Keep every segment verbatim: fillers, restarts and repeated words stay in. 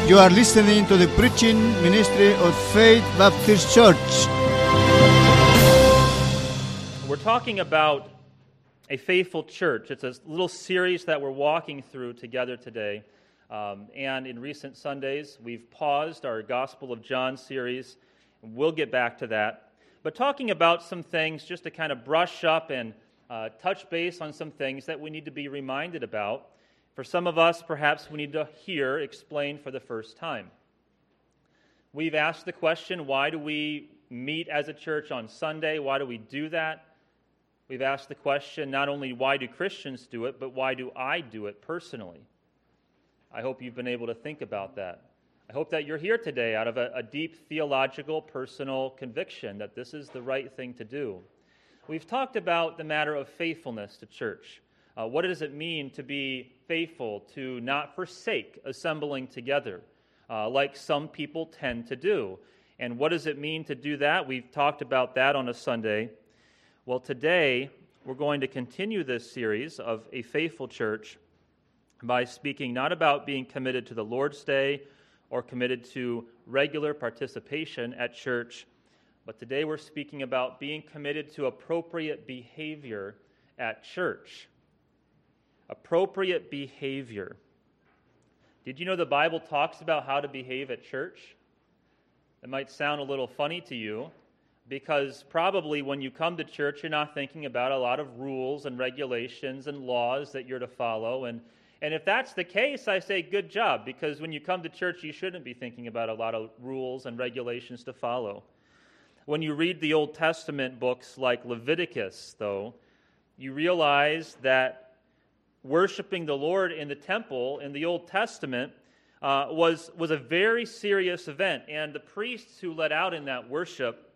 You are listening to the preaching ministry of Faith Baptist Church. We're talking about a faithful church. It's a little series that we're walking through together today. Um, and in recent Sundays, we've paused our Gospel of John series. We'll get back to that. But talking about some things just to kind of brush up and uh, touch base on some things that we need to be reminded about. For some of us, perhaps we need to hear explained for the first time. We've asked the question, why do we meet as a church on Sunday? Why do we do that? We've asked the question, not only why do Christians do it, but why do I do it personally? I hope you've been able to think about that. I hope that you're here today out of a, a deep theological, personal conviction that this is the right thing to do. We've talked about the matter of faithfulness to church. Uh, what does it mean to be faithful, to not forsake assembling together, uh, like some people tend to do? And what does it mean to do that? We've talked about that on a Sunday. Well, today we're going to continue this series of a faithful church by speaking not about being committed to the Lord's Day or committed to regular participation at church, but today we're speaking about being committed to appropriate behavior at church. Appropriate behavior. Did you know the Bible talks about how to behave at church? It might sound a little funny to you, because probably when you come to church, you're not thinking about a lot of rules and regulations and laws that you're to follow. And, and if that's the case, I say good job, because when you come to church, you shouldn't be thinking about a lot of rules and regulations to follow. When you read the Old Testament books like Leviticus, though, you realize that worshiping the Lord in the temple in the Old Testament uh, was, was a very serious event. And the priests who led out in that worship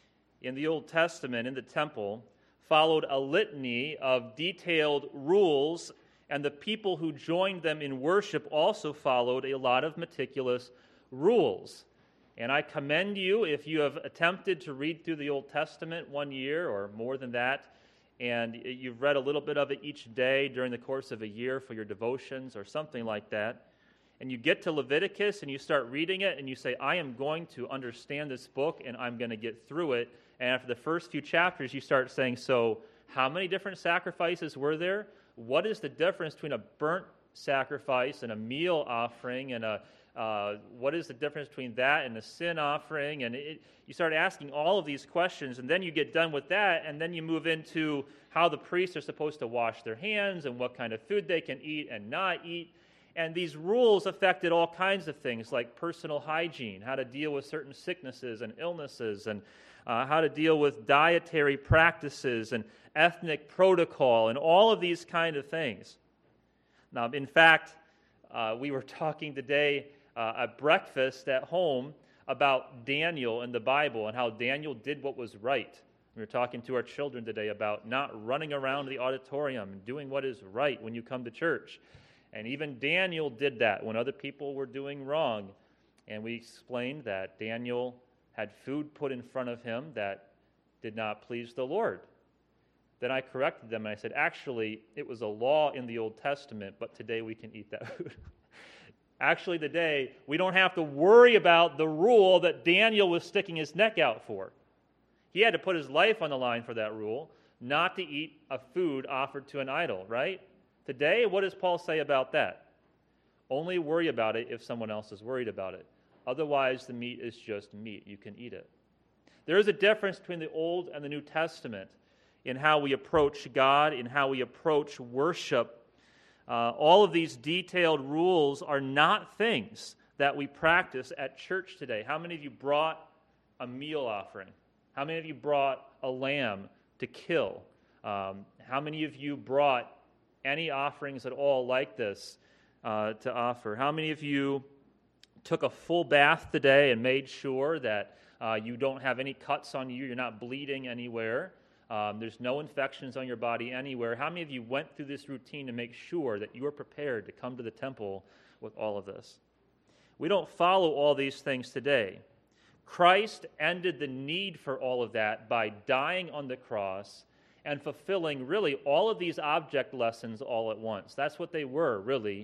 in the Old Testament, in the temple, followed a litany of detailed rules, and the people who joined them in worship also followed a lot of meticulous rules. And I commend you if you have attempted to read through the Old Testament one year or more than that, and you've read a little bit of it each day during the course of a year for your devotions or something like that, and you get to Leviticus and you start reading it and you say, I am going to understand this book and I'm going to get through it. And after the first few chapters, you start saying, so how many different sacrifices were there? What is the difference between a burnt sacrifice and a meal offering, and a uh, what is the difference between that and a sin offering? And it, you start asking all of these questions, and then you get done with that, and then you move into how the priests are supposed to wash their hands and what kind of food they can eat and not eat. And these rules affected all kinds of things like personal hygiene, how to deal with certain sicknesses and illnesses, and uh, how to deal with dietary practices and ethnic protocol, and all of these kind of things. Now, in fact, uh, we were talking today uh, at breakfast at home about Daniel in the Bible and how Daniel did what was right. We were talking to our children today about not running around the auditorium and doing what is right when you come to church. And even Daniel did that when other people were doing wrong. And we explained that Daniel had food put in front of him that did not please the Lord. Then I corrected them and I said, actually, it was a law in the Old Testament, but today we can eat that food. Actually, today, we don't have to worry about the rule that Daniel was sticking his neck out for. He had to put his life on the line for that rule, not to eat a food offered to an idol, right? Today, what does Paul say about that? Only worry about it if someone else is worried about it. Otherwise, the meat is just meat. You can eat it. There is a difference between the Old and the New Testament in how we approach God, in how we approach worship. Uh, all of these detailed rules are not things that we practice at church today. How many of you brought a meal offering? How many of you brought a lamb to kill? Um, how many of you brought any offerings at all like this uh, to offer? How many of you took a full bath today and made sure that uh, you don't have any cuts on you, you're not bleeding anywhere? Um, there's no infections on your body anywhere. How many of you went through this routine to make sure that you are prepared to come to the temple with all of this? We don't follow all these things today. Christ ended the need for all of that by dying on the cross and fulfilling really all of these object lessons all at once. That's what they were, really.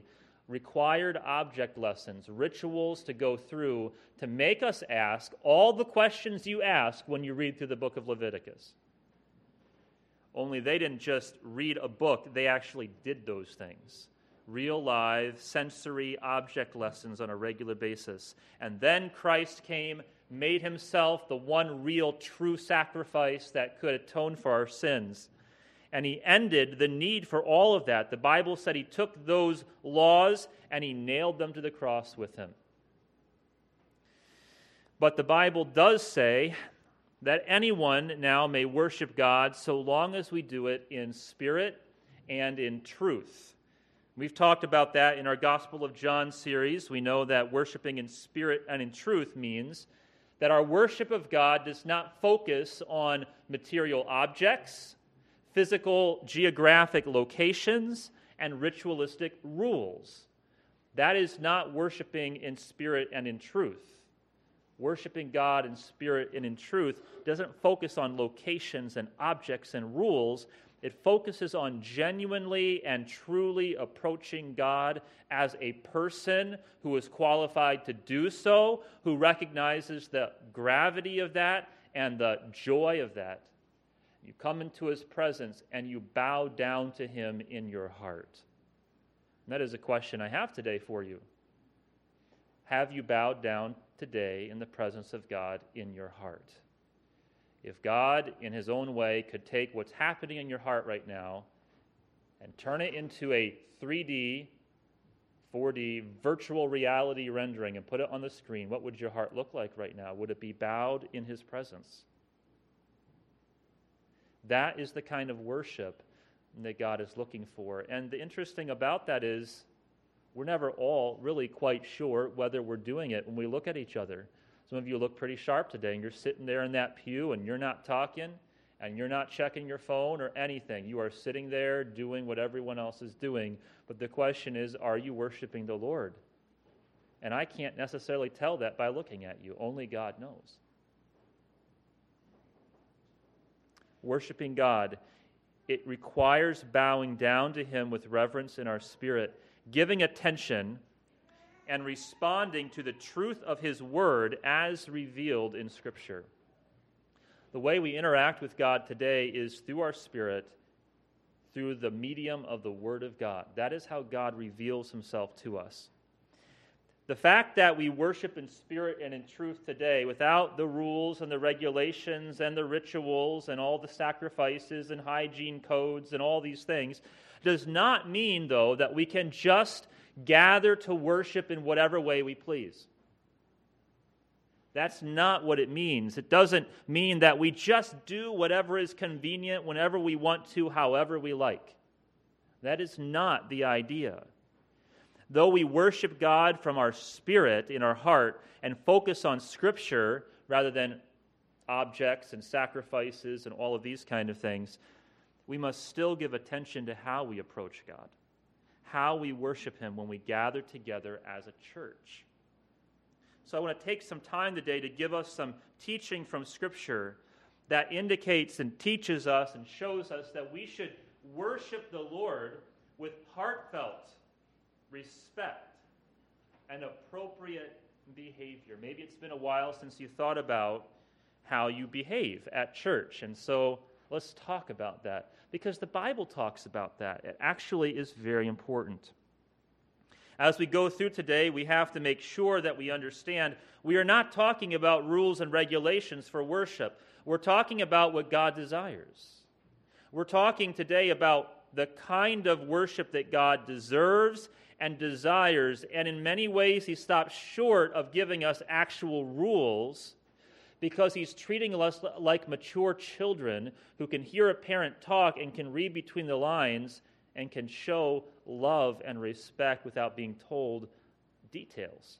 required object lessons, rituals to go through to make us ask all the questions you ask when you read through the book of Leviticus. Only they didn't just read a book, they actually did those things. Real, live, sensory object lessons on a regular basis. And then Christ came, made himself the one real true sacrifice that could atone for our sins. And he ended the need for all of that. The Bible said he took those laws and he nailed them to the cross with him. But the Bible does say that anyone now may worship God so long as we do it in spirit and in truth. We've talked about that in our Gospel of John series. We know that worshiping in spirit and in truth means that our worship of God does not focus on material objects, physical geographic locations, and ritualistic rules. That is not worshiping in spirit and in truth. Worshiping God in spirit and in truth doesn't focus on locations and objects and rules. It focuses on genuinely and truly approaching God as a person who is qualified to do so, who recognizes the gravity of that and the joy of that. You come into his presence and you bow down to him in your heart. And that is a question I have today for you. Have you bowed down today in the presence of God in your heart? If God, in his own way, could take what's happening in your heart right now and turn it into a three D, four D virtual reality rendering and put it on the screen, what would your heart look like right now? Would it be bowed in his presence? That is the kind of worship that God is looking for. And the interesting about that is we're never all really quite sure whether we're doing it when we look at each other. Some of you look pretty sharp today, and you're sitting there in that pew, and you're not talking, and you're not checking your phone or anything. You are sitting there doing what everyone else is doing. But the question is, are you worshiping the Lord? And I can't necessarily tell that by looking at you. Only God knows. Worshiping God, it requires bowing down to him with reverence in our spirit, giving attention and responding to the truth of his word as revealed in Scripture. The way we interact with God today is through our spirit, through the medium of the Word of God. That is how God reveals himself to us. The fact that we worship in spirit and in truth today without the rules and the regulations and the rituals and all the sacrifices and hygiene codes and all these things does not mean, though, that we can just gather to worship in whatever way we please. That's not what it means. It doesn't mean that we just do whatever is convenient whenever we want to, however we like. That is not the idea. Though we worship God from our spirit in our heart and focus on Scripture rather than objects and sacrifices and all of these kind of things, we must still give attention to how we approach God, how we worship him when we gather together as a church. So I want to take some time today to give us some teaching from Scripture that indicates and teaches us and shows us that we should worship the Lord with heartfelt respect and appropriate behavior. Maybe it's been a while since you thought about how you behave at church, and so let's talk about that, because the Bible talks about that. It actually is very important. As we go through today, we have to make sure that we understand we are not talking about rules and regulations for worship. We're talking about what God desires. We're talking today about the kind of worship that God deserves and desires, and in many ways he stops short of giving us actual rules because he's treating us like mature children who can hear a parent talk and can read between the lines and can show love and respect without being told details.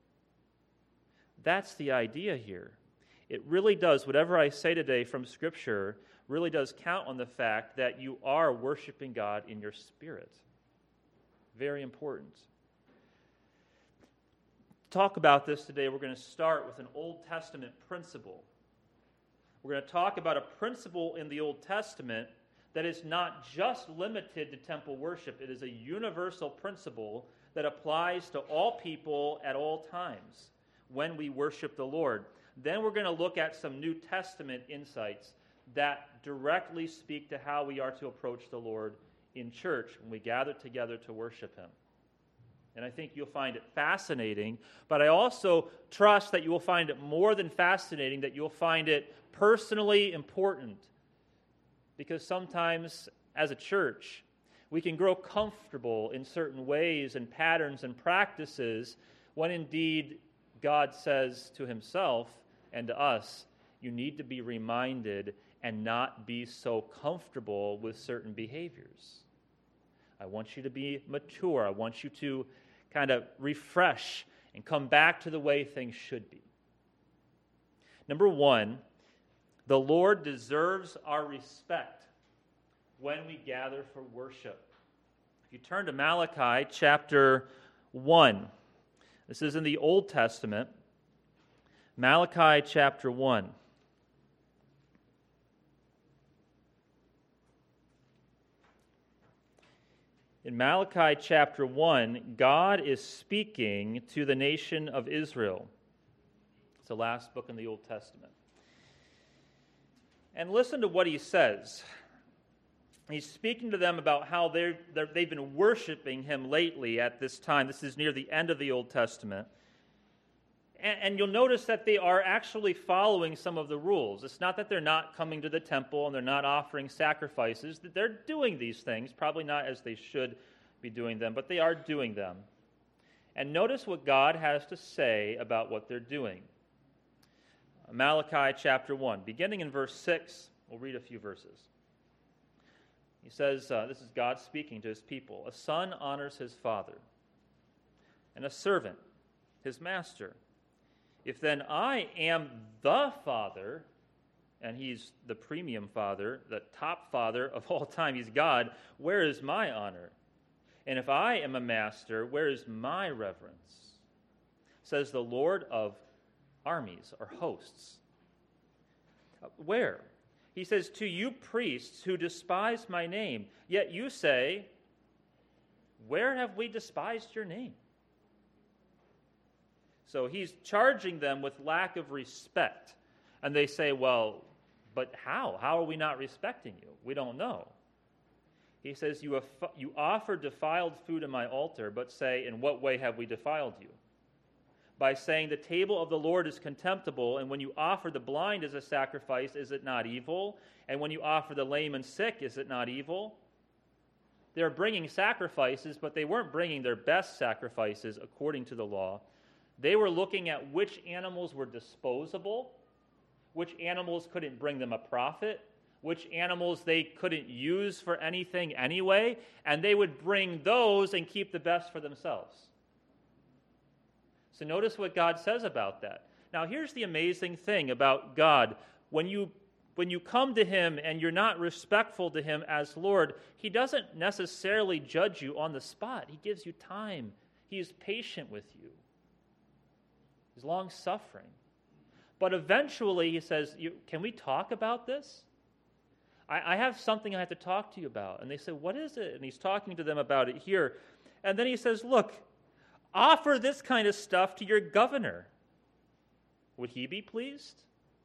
That's the idea here. It really does, whatever I say today from Scripture, really does count on the fact that you are worshiping God in your spirit. Very important. To talk about this today, we're going to start with an Old Testament principle. We're going to talk about a principle in the Old Testament that is not just limited to temple worship. It is a universal principle that applies to all people at all times when we worship the Lord. Then we're going to look at some New Testament insights that directly speak to how we are to approach the Lord in church when we gather together to worship Him. And I think you'll find it fascinating, but I also trust that you will find it more than fascinating, that you'll find it personally important. Because sometimes, as a church, we can grow comfortable in certain ways and patterns and practices when indeed God says to Himself and to us, you need to be reminded and not be so comfortable with certain behaviors. I want you to be mature. I want you to kind of refresh and come back to the way things should be. Number one, the Lord deserves our respect when we gather for worship. If you turn to Malachi chapter one, this is in the Old Testament, Malachi chapter one. In Malachi chapter one, God is speaking to the nation of Israel. It's the last book in the Old Testament. And listen to what he says. He's speaking to them about how they're, they're, they've been worshiping Him lately at this time. This is near the end of the Old Testament. And, and you'll notice that they are actually following some of the rules. It's not that they're not coming to the temple and they're not offering sacrifices. They're doing these things, probably not as they should be doing them, but they are doing them. And notice what God has to say about what they're doing. Malachi chapter one, beginning in verse six, we'll read a few verses. He says, uh, this is God speaking to His people. A son honors his father, and a servant his master. If then I am the Father, and He's the premium Father, the top Father of all time, He's God, where is my honor? And if I am a master, where is my reverence? Says the Lord of armies, or hosts. Uh, where? He says, to you priests who despise my name, yet you say, where have we despised your name? So he's charging them with lack of respect. And they say, well, but how? How are we not respecting you? We don't know. He says, you, have, you offer defiled food in my altar, but say, in what way have we defiled you? By saying the table of the Lord is contemptible, and when you offer the blind as a sacrifice, is it not evil? And when you offer the lame and sick, is it not evil? They're bringing sacrifices, but they weren't bringing their best sacrifices according to the law. They were looking at which animals were disposable, which animals couldn't bring them a profit, which animals they couldn't use for anything anyway, and they would bring those and keep the best for themselves. So notice what God says about that. Now here's the amazing thing about God. When you when you come to Him and you're not respectful to Him as Lord, He doesn't necessarily judge you on the spot. He gives you time. He is patient with you. He's long-suffering. But eventually He says, you, can we talk about this? I, I have something I have to talk to you about. And they say, what is it? And He's talking to them about it here. And then He says, look, offer this kind of stuff to your governor. Would he be pleased?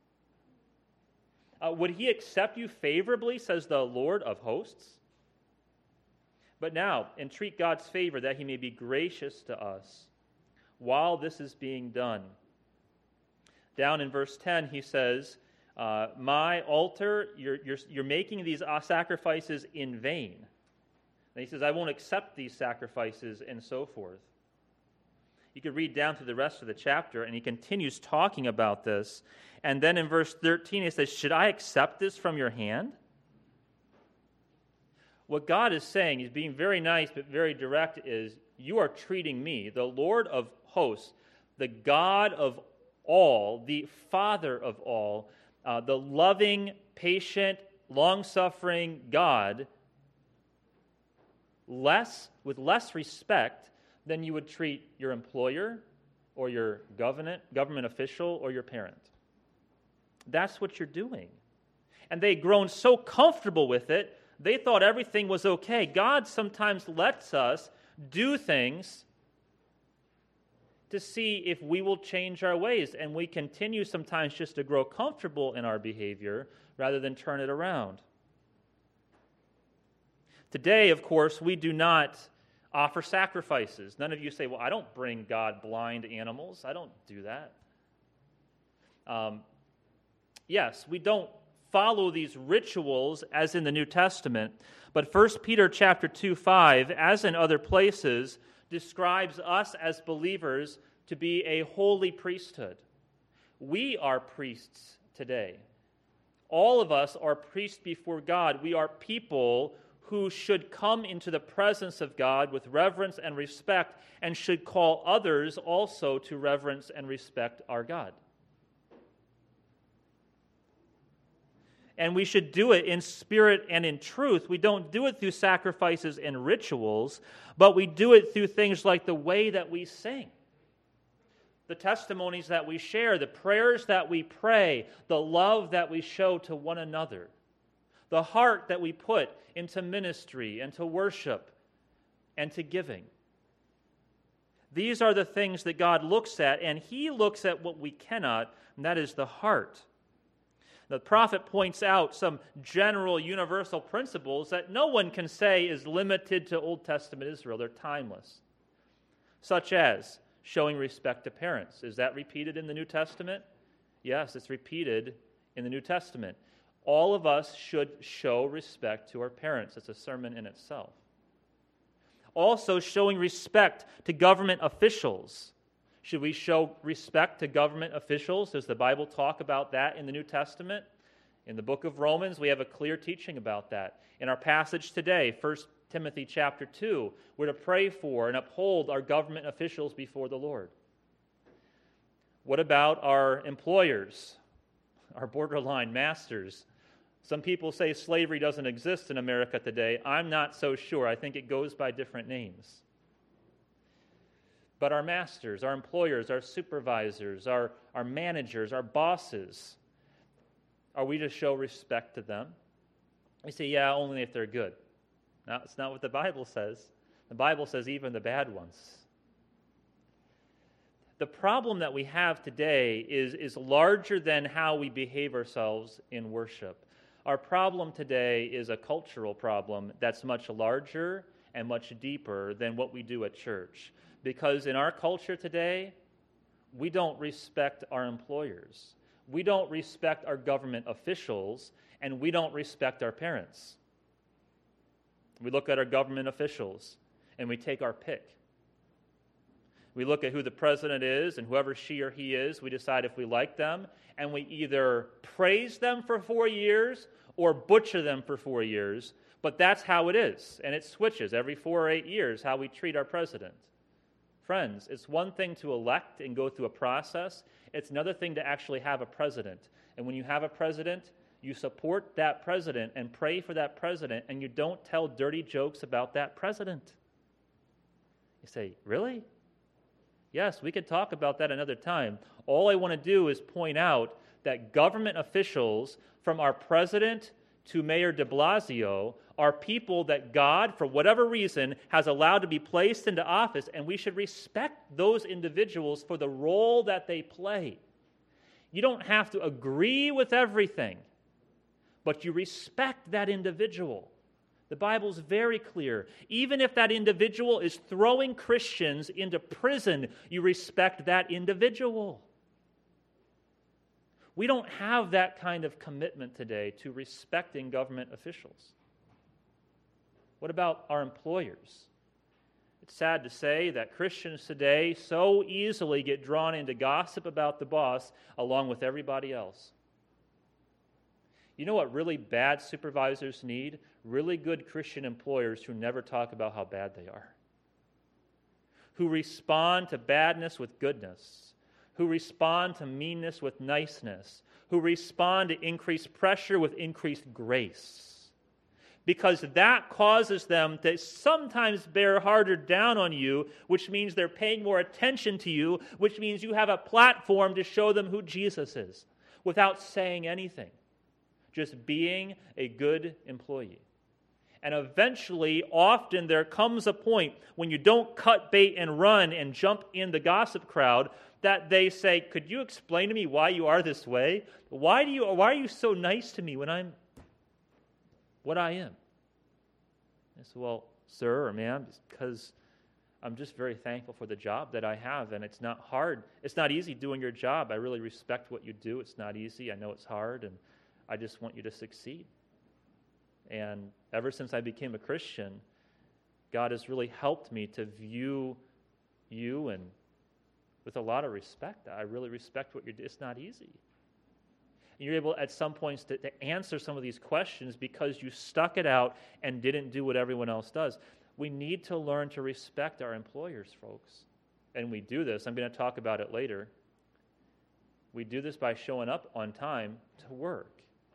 Uh, would he accept you favorably, says the Lord of hosts? But now, entreat God's favor that He may be gracious to us while this is being done. Down in verse ten, He says, uh, my altar, you're, you're, you're making these sacrifices in vain. And He says, I won't accept these sacrifices, and so forth. You could read down through the rest of the chapter, and He continues talking about this. And then in verse thirteen, He says, should I accept this from your hand? What God is saying, He's being very nice but very direct, is you are treating me, the Lord of hosts, the God of all, the Father of all, uh, the loving, patient, long-suffering God, less with less respect than you would treat your employer or your government, government official or your parent. That's what you're doing. And they'd grown so comfortable with it, they thought everything was okay. God sometimes lets us do things to see if we will change our ways, and we continue sometimes just to grow comfortable in our behavior rather than turn it around. Today, of course, we do not offer sacrifices. None of you say, well, I don't bring God blind animals. I don't do that. Um, yes, we don't follow these rituals as in the New Testament, but First Peter chapter two, five, as in other places, describes us as believers to be a holy priesthood. We are priests today. All of us are priests before God. We are people who should come into the presence of God with reverence and respect, and should call others also to reverence and respect our God. And we should do it in spirit and in truth. We don't do it through sacrifices and rituals, but we do it through things like the way that we sing, the testimonies that we share, the prayers that we pray, the love that we show to one another, the heart that we put into ministry and to worship and to giving. These are the things that God looks at, and He looks at what we cannot, and that is the heart. The prophet points out some general universal principles that no one can say is limited to Old Testament Israel. They're timeless. Such as showing respect to parents. Is that repeated in the New Testament? Yes, it's repeated in the New Testament. All of us should show respect to our parents. It's a sermon in itself. Also, showing respect to government officials. Should we show respect to government officials? Does the Bible talk about that in the New Testament? In the book of Romans, we have a clear teaching about that. In our passage today, First Timothy chapter two, we're to pray for and uphold our government officials before the Lord. What about our employers, our borderline masters? Some people say slavery doesn't exist in America today. I'm not so sure. I think it goes by different names. But our masters, our employers, our supervisors, our, our managers, our bosses, are we to show respect to them? We say, yeah, only if they're good. No, it's not what the Bible says. The Bible says even the bad ones. The problem that we have today is, is larger than how we behave ourselves in worship. Our problem today is a cultural problem that's much larger and much deeper than what we do at church. Because in our culture today, we don't respect our employers. We don't respect our government officials, and we don't respect our parents. We look at our government officials, and we take our pick. We look at who the president is, and whoever she or he is, we decide if we like them, and we either praise them for four years or butcher them for four years, but that's how it is, and it switches every four or eight years how we treat our president. Friends, it's one thing to elect and go through a process. It's another thing to actually have a president. And when you have a president, you support that president and pray for that president, and you don't tell dirty jokes about that president. You say, really? Yes, we could talk about that another time. All I want to do is point out that government officials, from our president to Mayor de Blasio, are people that God, for whatever reason, has allowed to be placed into office, and we should respect those individuals for the role that they play. You don't have to agree with everything, but you respect that individual. The Bible's very clear. Even if that individual is throwing Christians into prison, you respect that individual. We don't have that kind of commitment today to respecting government officials. What about our employers? It's sad to say that Christians today so easily get drawn into gossip about the boss along with everybody else. You know what really bad supervisors need? Really good Christian employers who never talk about how bad they are, who respond to badness with goodness, who respond to meanness with niceness, who respond to increased pressure with increased grace. Because that causes them to sometimes bear harder down on you, which means they're paying more attention to you, which means you have a platform to show them who Jesus is without saying anything, just being a good employee. And eventually, often there comes a point when you don't cut bait and run and jump in the gossip crowd that they say, could you explain to me why you are this way? Why do you, why are you so nice to me when I'm what I am? I said, well, sir or ma'am, it's because I'm just very thankful for the job that I have, and it's not hard. It's not easy doing your job. I really respect what you do. It's not easy. I know it's hard, and I just want you to succeed. And ever since I became a Christian, God has really helped me to view you and with a lot of respect. I really respect what you're doing. It's not easy. And you're able at some points to, to answer some of these questions because you stuck it out and didn't do what everyone else does. We need to learn to respect our employers, folks. And we do this. I'm going to talk about it later. We do this by showing up on time to work.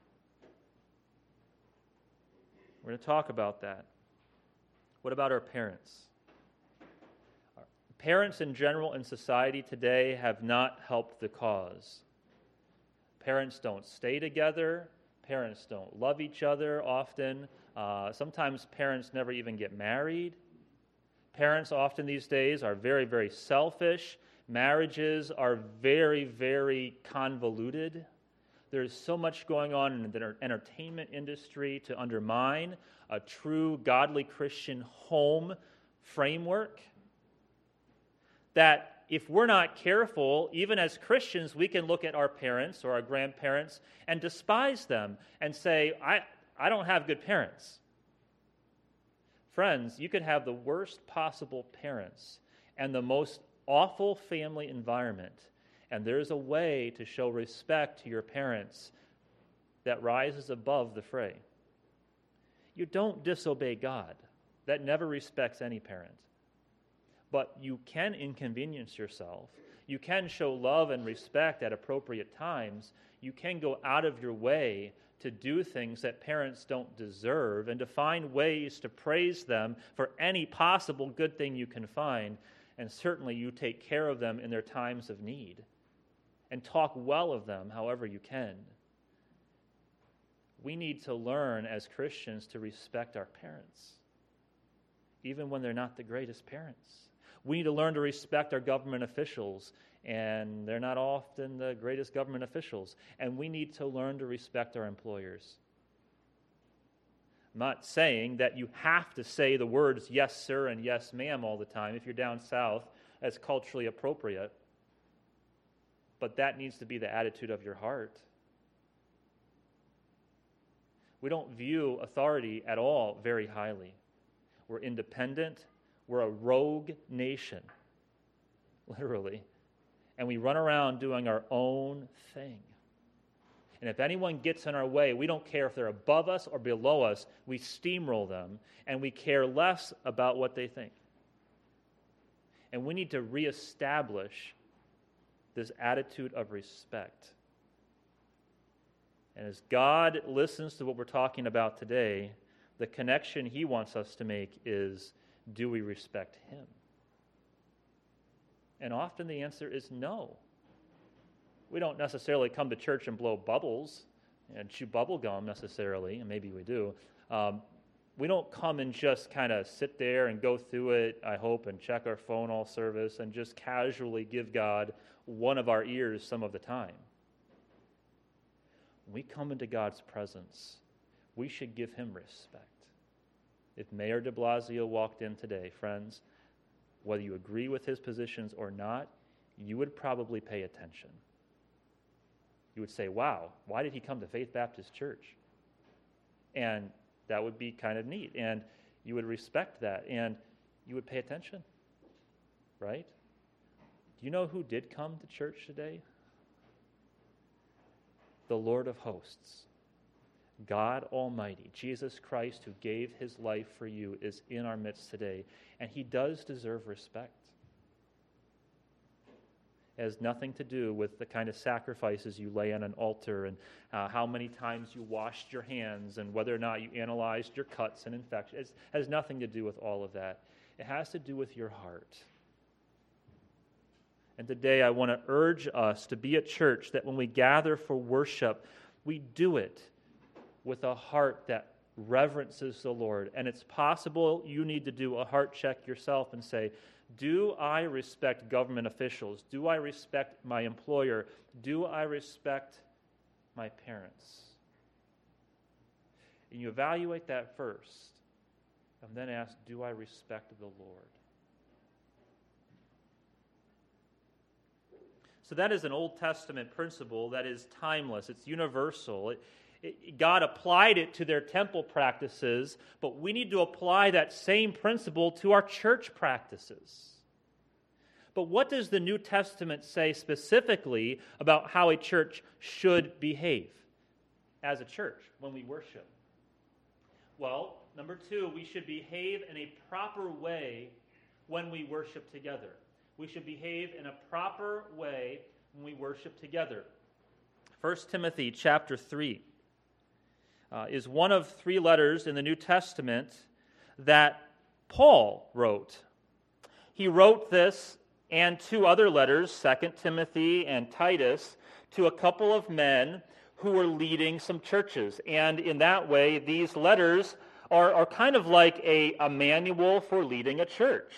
We're going to talk about that. What about our parents? Our parents in general in society today have not helped the cause. Parents don't stay together. Parents don't love each other often. Uh, sometimes parents never even get married. Parents often these days are very, very selfish. Marriages are very, very convoluted. There's so much going on in the entertainment industry to undermine a true godly Christian home framework that if we're not careful, even as Christians, we can look at our parents or our grandparents and despise them and say, I, I don't have good parents. Friends, you could have the worst possible parents and the most awful family environment, and there's a way to show respect to your parents that rises above the fray. You don't disobey God. That never respects any parent. But you can inconvenience yourself. You can show love and respect at appropriate times. You can go out of your way to do things that parents don't deserve and to find ways to praise them for any possible good thing you can find. And certainly you take care of them in their times of need and talk well of them however you can. We need to learn as Christians to respect our parents, even when they're not the greatest parents. We need to learn to respect our government officials, and they're not often the greatest government officials. And we need to learn to respect our employers. I'm not saying that you have to say the words yes, sir, and yes, ma'am all the time if you're down south as culturally appropriate. But that needs to be the attitude of your heart. We don't view authority at all very highly. We're independent. We're a rogue nation, literally. And we run around doing our own thing. And if anyone gets in our way, we don't care if they're above us or below us. We steamroll them, and we care less about what they think. And we need to reestablish this attitude of respect. And as God listens to what we're talking about today, the connection He wants us to make is, do we respect Him? And often the answer is no. We don't necessarily come to church and blow bubbles and chew bubble gum necessarily, and maybe we do. Um, we don't come and just kind of sit there and go through it, I hope, and check our phone all service and just casually give God one of our ears some of the time. When we come into God's presence, we should give Him respect. If Mayor de Blasio walked in today, friends, whether you agree with his positions or not, you would probably pay attention. You would say, wow, why did he come to Faith Baptist Church? And that would be kind of neat. And you would respect that. And you would pay attention. Right? Do you know who did come to church today? The Lord of hosts. God Almighty, Jesus Christ, who gave His life for you, is in our midst today. And He does deserve respect. It has nothing to do with the kind of sacrifices you lay on an altar and uh, how many times you washed your hands and whether or not you analyzed your cuts and infections. It has nothing to do with all of that. It has to do with your heart. And today I want to urge us to be a church that when we gather for worship, we do it with a heart that reverences the Lord. And it's possible you need to do a heart check yourself and say, do I respect government officials? Do I respect my employer? Do I respect my parents? And you evaluate that first, and then ask, do I respect the Lord? So that is an Old Testament principle that is timeless. It's universal. It, it, God applied it to their temple practices, but we need to apply that same principle to our church practices. But what does the New Testament say specifically about how a church should behave as a church when we worship? Well, number two, we should behave in a proper way when we worship together. We should behave in a proper way when we worship together. First Timothy chapter three uh, is one of three letters in the New Testament that Paul wrote. He wrote this and two other letters, Second Timothy and Titus, to a couple of men who were leading some churches. And in that way, these letters are, are kind of like a, a manual for leading a church.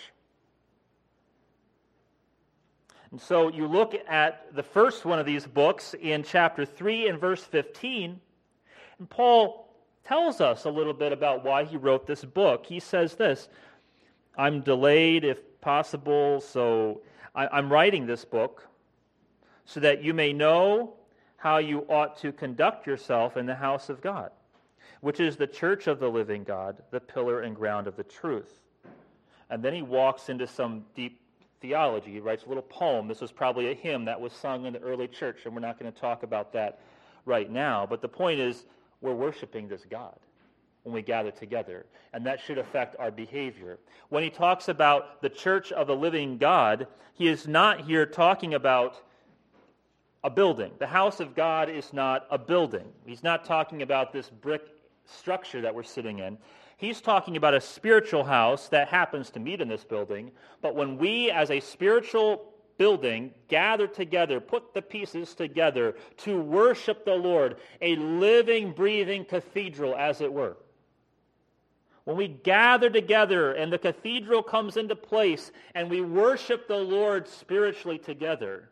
And so you look at the first one of these books in chapter three and verse fifteen, and Paul tells us a little bit about why he wrote this book. He says this, I'm delayed if possible, so I, I'm writing this book so that you may know how you ought to conduct yourself in the house of God, which is the church of the living God, the pillar and ground of the truth. And then he walks into some deep theology. He writes a little poem. This was probably a hymn that was sung in the early church, and we're not going to talk about that right now. But the point is, we're worshiping this God when we gather together, and that should affect our behavior. When he talks about the church of the living God, he is not here talking about a building. The house of God is not a building. He's not talking about this brick structure that we're sitting in. He's talking about a spiritual house that happens to meet in this building, but when we as a spiritual building gather together, put the pieces together to worship the Lord, a living, breathing cathedral, as it were. When we gather together and the cathedral comes into place and we worship the Lord spiritually together,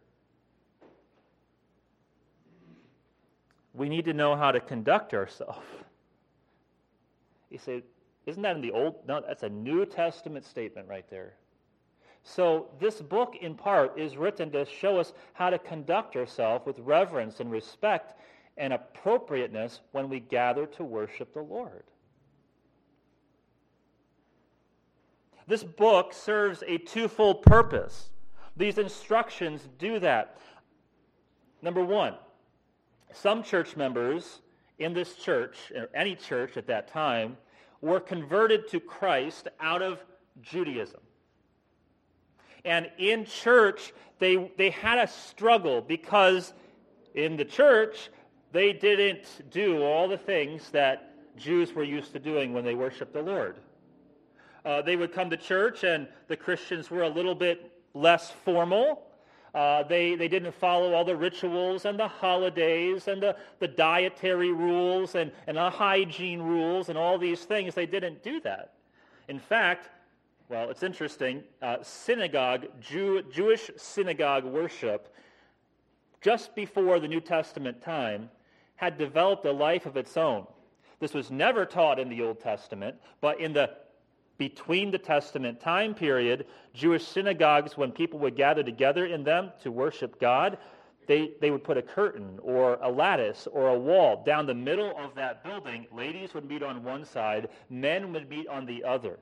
we need to know how to conduct ourselves. You say, isn't that in the Old? No, that's a New Testament statement right there. So this book, in part, is written to show us how to conduct ourselves with reverence and respect and appropriateness when we gather to worship the Lord. This book serves a twofold purpose. These instructions do that. Number one, some church members in this church, or any church at that time, were converted to Christ out of Judaism. And in church, they, they had a struggle because in the church, they didn't do all the things that Jews were used to doing when they worshiped the Lord. Uh, they would come to church, and the Christians were a little bit less formal. Uh, they, they didn't follow all the rituals and the holidays and the, the dietary rules and, and the hygiene rules and all these things. They didn't do that. In fact, well, it's interesting, uh, synagogue, Jew, Jewish synagogue worship, just before the New Testament time, had developed a life of its own. This was never taught in the Old Testament, but in the between the Testament time period, Jewish synagogues, when people would gather together in them to worship God, they, they would put a curtain or a lattice or a wall down the middle of that building. Ladies would meet on one side, men would meet on the other.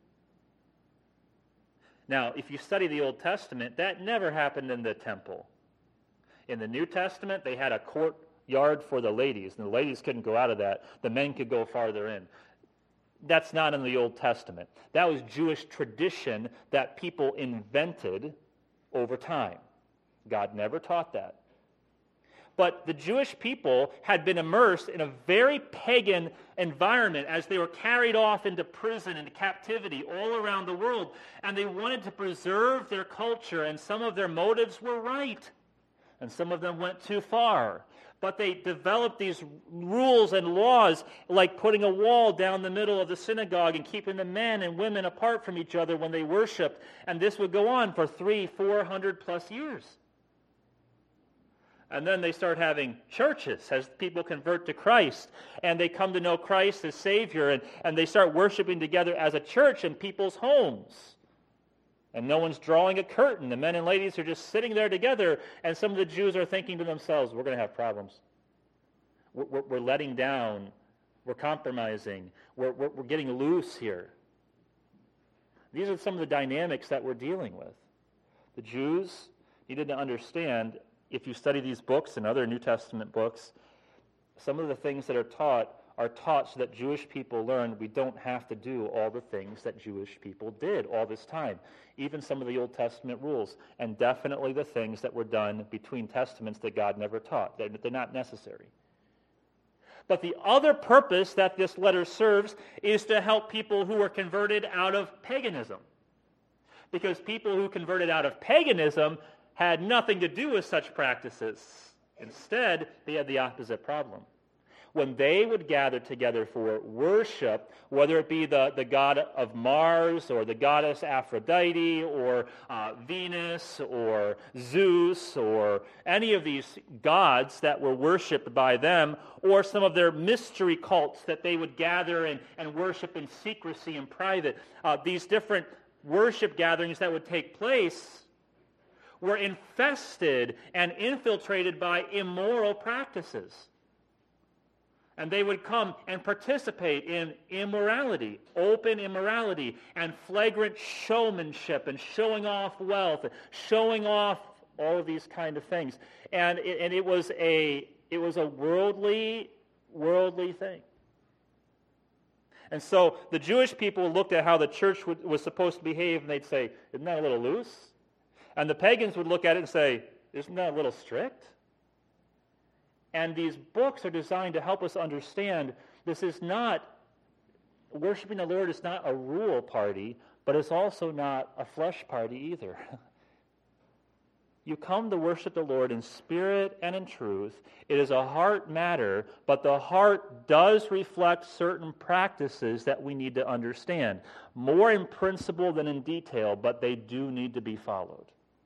Now, if you study the Old Testament, that never happened in the temple. In the New Testament, they had a courtyard for the ladies, and the ladies couldn't go out of that. The men could go farther in. That's not in the Old Testament. That was Jewish tradition that people invented over time. God never taught that. But the Jewish people had been immersed in a very pagan environment as they were carried off into prison and captivity all around the world. And they wanted to preserve their culture, and some of their motives were right. And some of them went too far. But they developed these rules and laws, like putting a wall down the middle of the synagogue and keeping the men and women apart from each other when they worshiped. And this would go on for three, four hundred plus years. And then they start having churches as people convert to Christ, and they come to know Christ as Savior, and, and they start worshiping together as a church in people's homes. And no one's drawing a curtain. The men and ladies are just sitting there together, and some of the Jews are thinking to themselves, we're going to have problems. We're, we're, we're letting down. We're compromising. We're, we're, we're getting loose here. These are some of the dynamics that we're dealing with. The Jews needed to understand, if you study these books and other New Testament books, some of the things that are taught are taught so that Jewish people learn we don't have to do all the things that Jewish people did all this time. Even some of the Old Testament rules, and definitely the things that were done between testaments that God never taught. They're, they're not necessary. But the other purpose that this letter serves is to help people who were converted out of paganism. Because people who converted out of paganism had nothing to do with such practices. Instead, they had the opposite problem. When they would gather together for worship, whether it be the, the god of Mars or the goddess Aphrodite or uh, Venus or Zeus or any of these gods that were worshipped by them, or some of their mystery cults that they would gather and, and worship in secrecy and private, uh, these different worship gatherings that would take place were infested and infiltrated by immoral practices. And they would come and participate in immorality, open immorality, and flagrant showmanship, and showing off wealth, showing off all of these kind of things. And it, and it was a it was a worldly, worldly thing. And so the Jewish people looked at how the church would, was supposed to behave, and they'd say, "Isn't that a little loose?" And the pagans would look at it and say, "Isn't that a little strict?" And these books are designed to help us understand this is not, worshiping the Lord is not a rule party, but it's also not a flesh party either. You come to worship the Lord in spirit and in truth. It is a heart matter, but the heart does reflect certain practices that we need to understand. More in principle than in detail, but they do need to be followed.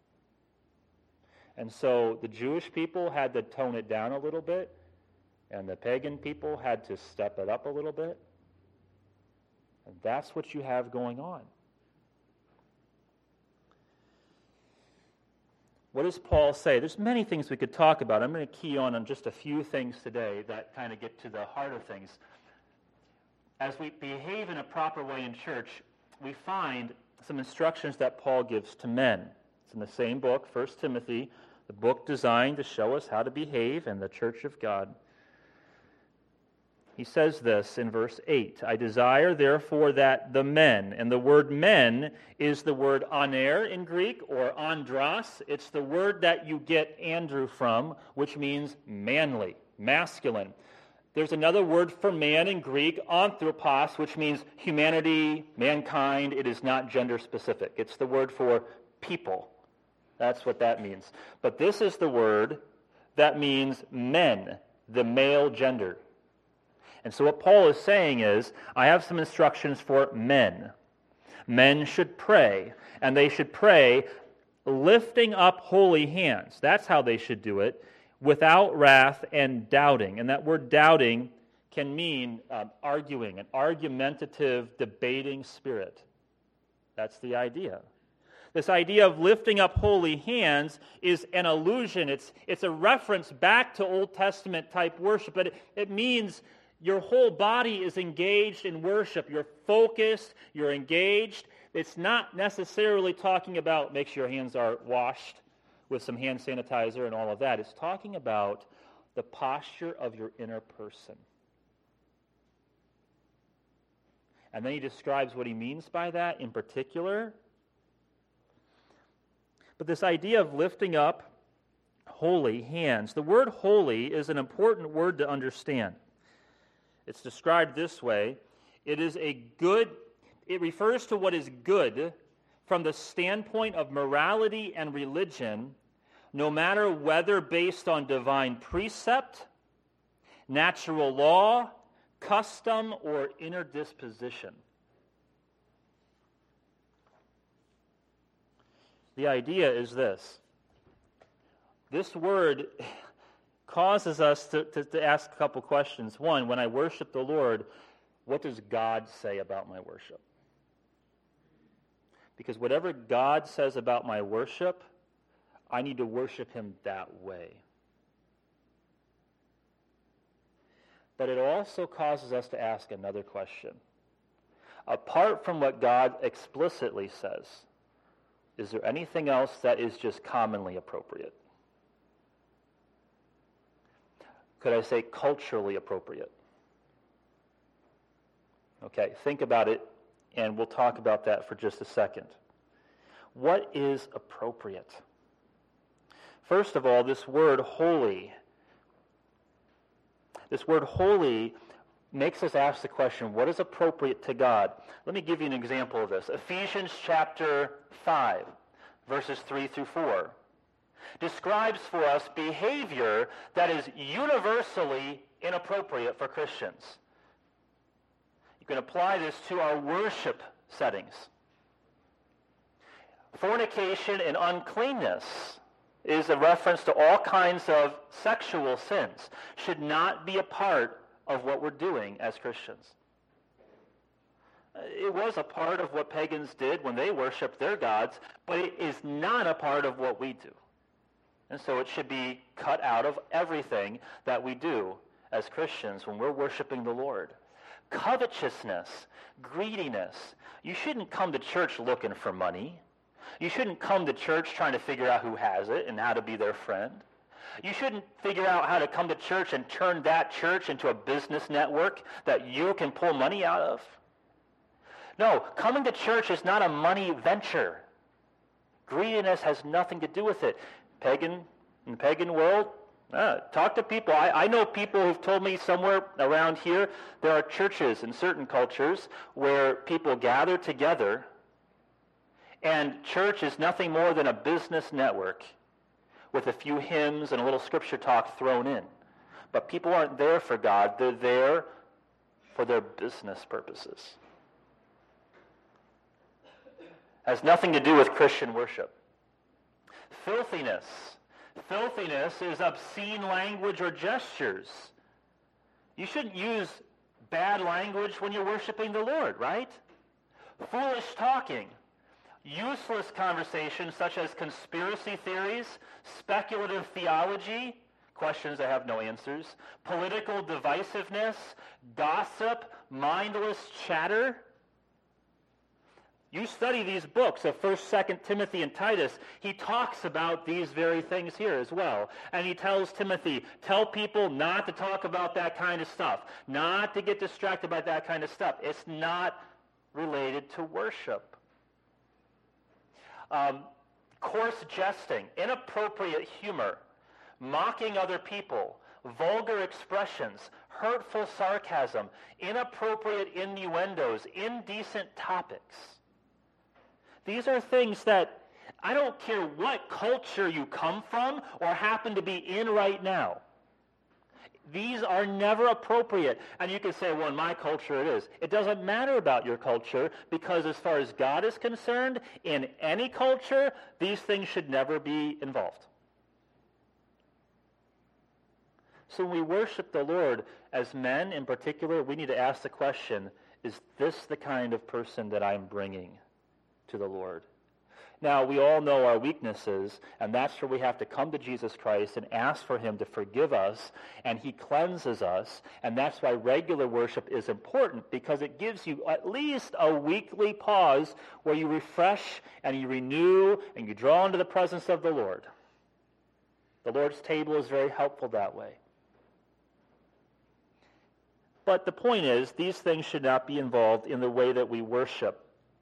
And so the Jewish people had to tone it down a little bit, and the pagan people had to step it up a little bit. And that's what you have going on. What does Paul say? There's many things we could talk about. I'm going to key on on just a few things today that kind of get to the heart of things. As we behave in a proper way in church, we find some instructions that Paul gives to men. It's in the same book, First Timothy, the book designed to show us how to behave in the church of God. He says this in verse eight, "I desire therefore that the men," and the word men is the word aner in Greek, or andros. It's the word that you get Andrew from, which means manly, masculine. There's another word for man in Greek, anthropos, which means humanity, mankind. It is not gender specific. It's the word for people. That's what that means. But this is the word that means men, the male gender. And so what Paul is saying is, I have some instructions for men. Men should pray, and they should pray lifting up holy hands. That's how they should do it, without wrath and doubting. And that word doubting can mean um, arguing, an argumentative, debating spirit. That's the idea. This idea of lifting up holy hands is an allusion. It's, it's a reference back to Old Testament type worship, but it, it means your whole body is engaged in worship. You're focused, you're engaged. It's not necessarily talking about make sure your hands are washed with some hand sanitizer and all of that. It's talking about the posture of your inner person. And then he describes what he means by that in particular. But this idea of lifting up holy hands, the word holy is an important word to understand. It's described this way. It is a good, it refers to what is good from the standpoint of morality and religion, no matter whether based on divine precept, natural law, custom, or inner disposition. The idea is this. This word causes us to, to, to ask a couple questions. One, when I worship the Lord, what does God say about my worship? Because whatever God says about my worship, I need to worship him that way. But it also causes us to ask another question. Apart from what God explicitly says, is there anything else that is just commonly appropriate? Could I say culturally appropriate? Okay, think about it, and we'll talk about that for just a second. What is appropriate? First of all, this word holy. This word holy makes us ask the question, what is appropriate to God? Let me give you an example of this. Ephesians chapter five, verses three through four, describes for us behavior that is universally inappropriate for Christians. You can apply this to our worship settings. Fornication and uncleanness is a reference to all kinds of sexual sins. Should not be a part of what we're doing as Christians. It was a part of what pagans did when they worshiped their gods, but it is not a part of what we do. And so it should be cut out of everything that we do as Christians when we're worshiping the Lord. Covetousness, greediness. You shouldn't come to church looking for money. You shouldn't come to church trying to figure out who has it and how to be their friend. You shouldn't figure out how to come to church and turn that church into a business network that you can pull money out of. No, coming to church is not a money venture. Greediness has nothing to do with it. Pagan, in the pagan world, uh, talk to people. I, I know people who've told me somewhere around here, there are churches in certain cultures where people gather together, and church is nothing more than a business network with a few hymns and a little scripture talk thrown in. But people aren't there for God. They're there for their business purposes. Has nothing to do with Christian worship. Filthiness. Filthiness is obscene language or gestures. You shouldn't use bad language when you're worshiping the Lord, right? Foolish talking. Useless conversations such as conspiracy theories, speculative theology, questions that have no answers, political divisiveness, gossip, mindless chatter. You study these books of First, Second Timothy, and Titus. He talks about these very things here as well. And he tells Timothy, tell people not to talk about that kind of stuff, not to get distracted by that kind of stuff. It's not related to worship. Um, coarse jesting, inappropriate humor, mocking other people, vulgar expressions, hurtful sarcasm, inappropriate innuendos, indecent topics. These are things that I don't care what culture you come from or happen to be in right now. These are never appropriate. And you can say, well, in my culture it is. It doesn't matter about your culture, because as far as God is concerned, in any culture, these things should never be involved. So when we worship the Lord, as men in particular, we need to ask the question, is this the kind of person that I'm bringing to the Lord? Now, we all know our weaknesses, and that's where we have to come to Jesus Christ and ask for him to forgive us, and he cleanses us, and that's why regular worship is important, because it gives you at least a weekly pause where you refresh and you renew and you draw into the presence of the Lord. The Lord's table is very helpful that way. But the point is, these things should not be involved in the way that we worship.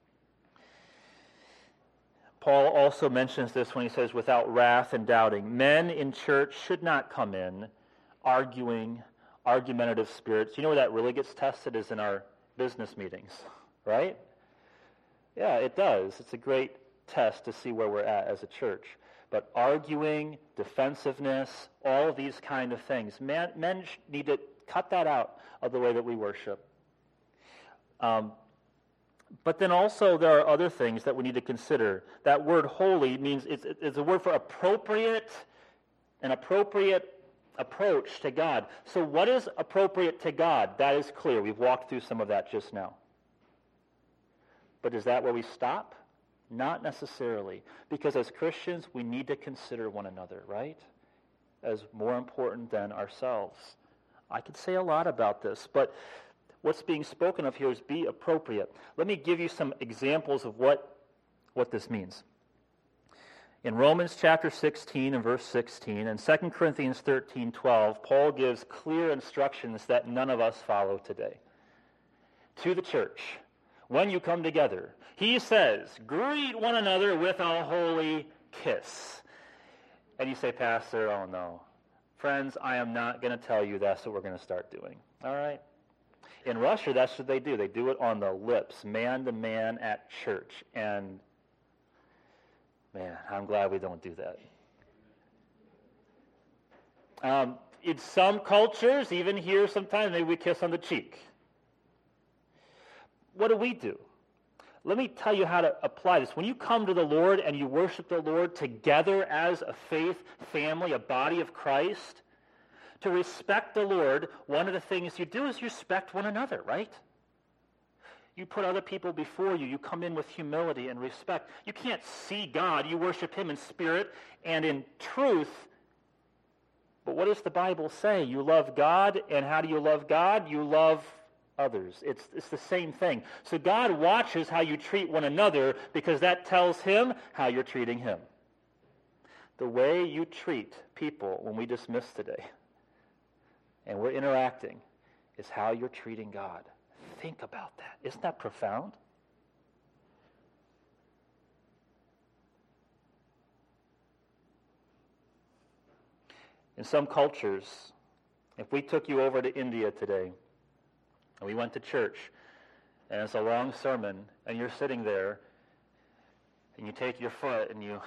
Paul also mentions this when he says, without wrath and doubting. Men in church should not come in arguing, argumentative spirits. You know where that really gets tested is in our business meetings, right? Yeah, it does. It's a great test to see where we're at as a church. but arguing, defensiveness, all of these kind of things. Man, men need to cut that out of the way that we worship. Um, but then also there are other things that we need to consider. That word holy means it's, it's a word for appropriate, an appropriate approach to God. So what is appropriate to God? That is clear. We've walked through some of that just now. But is that where we stop? Not necessarily. Because as Christians, we need to consider one another, right? As more important than ourselves. I could say a lot about this, but what's being spoken of here is be appropriate. Let me give you some examples of what, what this means. In Romans chapter sixteen and verse sixteen, and Second Corinthians thirteen twelve, Paul gives clear instructions that none of us follow today. To the church, when you come together, he says, greet one another with a holy kiss. And you say, Pastor, oh no. Friends, I am not going to tell you that's what we're going to start doing. All right? In Russia, that's what they do. They do it on the lips, man to man at church. And man, I'm glad we don't do that. Um, in some cultures, even here sometimes, maybe we kiss on the cheek. What do we do? Let me tell you how to apply this. When you come to the Lord and you worship the Lord together as a faith family, a body of Christ, to respect the Lord, one of the things you do is respect one another, right? You put other people before you. You come in with humility and respect. You can't see God. You worship him in spirit and in truth. But what does the Bible say? You love God, and how do you love God? You love others. It's, it's the same thing. So God watches how you treat one another because that tells him how you're treating him. The way you treat people when we dismiss today and we're interacting is how you're treating God. Think about that. Isn't that profound? In some cultures, if we took you over to India today, and we went to church, and it's a long sermon, and you're sitting there, and you take your foot, and you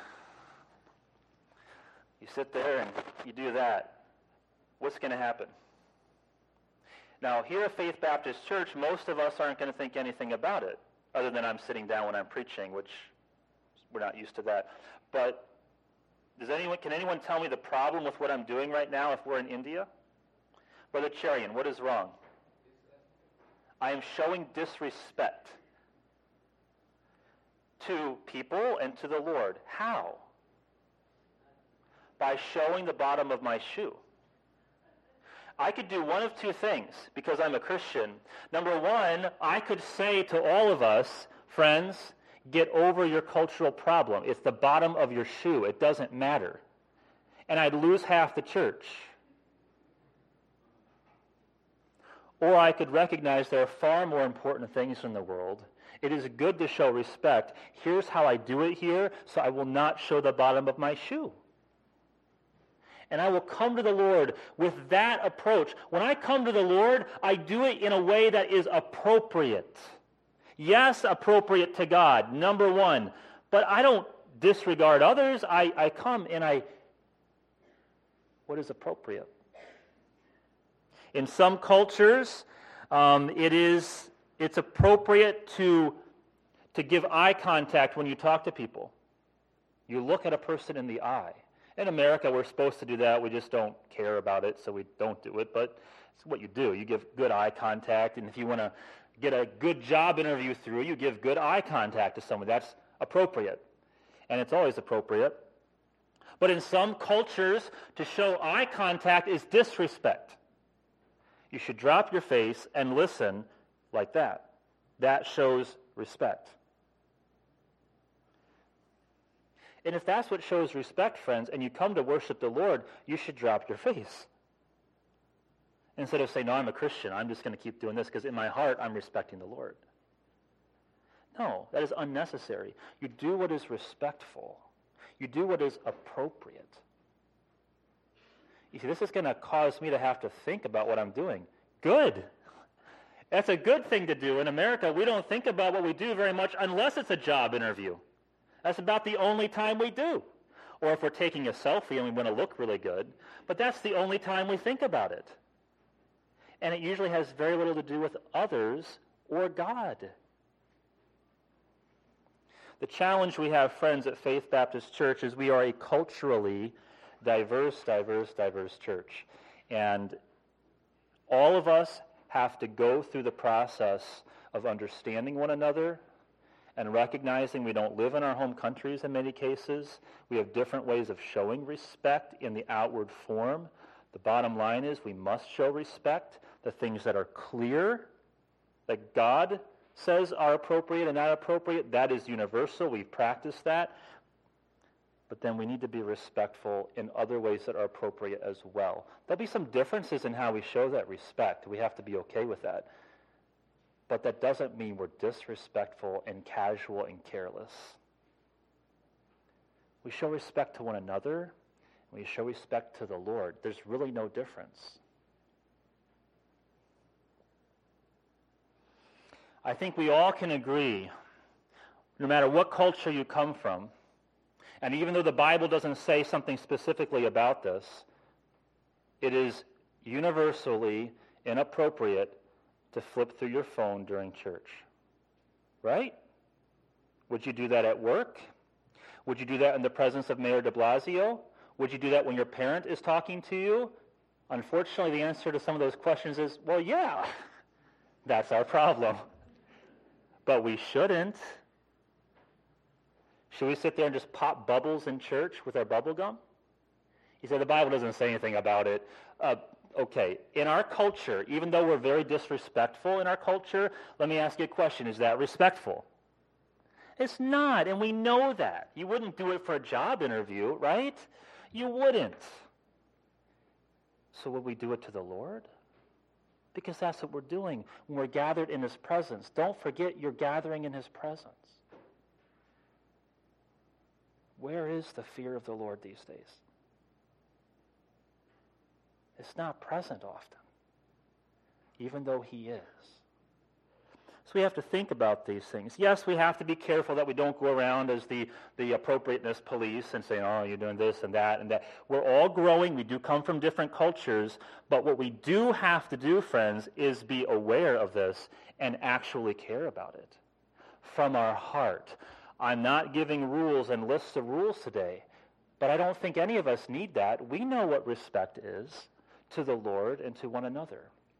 you sit there, and you do that, what's going to happen? Now, here at Faith Baptist Church, most of us aren't going to think anything about it, other than I'm sitting down when I'm preaching, which we're not used to that. But does anyone, can anyone tell me the problem with what I'm doing right now if we're in India? Brother Cherian, what is wrong? I am showing disrespect to people and to the Lord. How? By showing the bottom of my shoe. I could do one of two things because I'm a Christian. Number one, I could say to all of us, friends, get over your cultural problem. It's the bottom of your shoe. It doesn't matter. And I'd lose half the church. Or I could recognize there are far more important things in the world. It is good to show respect. Here's how I do it here, so I will not show the bottom of my shoe. And I will come to the Lord with that approach. When I come to the Lord, I do it in a way that is appropriate. Yes, appropriate to God, number one. But I don't disregard others. I, I come and I, what is appropriate? In some cultures, um, it is it's appropriate to, to give eye contact when you talk to people. You look at a person in the eye. In America, we're supposed to do that. We just don't care about it, so we don't do it. But it's what you do. You give good eye contact, and if you want to get a good job interview through, you give good eye contact to someone. That's appropriate, and it's always appropriate. But in some cultures, to show eye contact is disrespect. You should drop your face and listen like that. That shows respect. And if that's what shows respect, friends, and you come to worship the Lord, you should drop your face. Instead of saying, no, I'm a Christian, I'm just going to keep doing this because in my heart I'm respecting the Lord. No, that is unnecessary. You do what is respectful. You do what is appropriate. You see, this is going to cause me to have to think about what I'm doing. Good. That's a good thing to do. In America, we don't think about what we do very much unless it's a job interview. That's about the only time we do. or if we're taking a selfie and we want to look really good, but that's the only time we think about it. And it usually has very little to do with others or God. The challenge we have, friends, at Faith Baptist Church is we are a culturally diverse, diverse, diverse church. And all of us have to go through the process of understanding one another and recognizing we don't live in our home countries in many cases. We have different ways of showing respect in the outward form. The bottom line is we must show respect. The things that are clear, that God says are appropriate and not appropriate, that is universal. We've practiced that. But then we need to be respectful in other ways that are appropriate as well. There'll be some differences in how we show that respect. We have to be okay with that. But that doesn't mean we're disrespectful and casual and careless. We show respect to one another, and we show respect to the Lord. There's really no difference. I think we all can agree, no matter what culture you come from, and even though the Bible doesn't say something specifically about this, it is universally inappropriate to flip through your phone during church. Right? Would you do that at work? Would you do that in the presence of Mayor de Blasio? Would you do that when your parent is talking to you? Unfortunately, the answer to some of those questions is, well, yeah, that's our problem. But we shouldn't. Should we sit there and just pop bubbles in church with our bubble gum? He said the Bible doesn't say anything about it. Uh, okay, in our culture, even though we're very disrespectful in our culture, let me ask you a question. Is that respectful? It's not, and we know that. You wouldn't do it for a job interview, right? You wouldn't. So would we do it to the Lord? Because that's what we're doing when we're gathered in His presence. Don't forget you're gathering in His presence. Where is the fear of the Lord these days? It's not present often, even though He is. So we have to think about these things. Yes, we have to be careful that we don't go around as the, the appropriateness police and say, oh, you're doing this and that and that. We're all growing. We do come from different cultures. But what we do have to do, friends, is be aware of this and actually care about it from our heart. I'm not giving rules and lists of rules today, but I don't think any of us need that. We know what respect is to the Lord and to one another.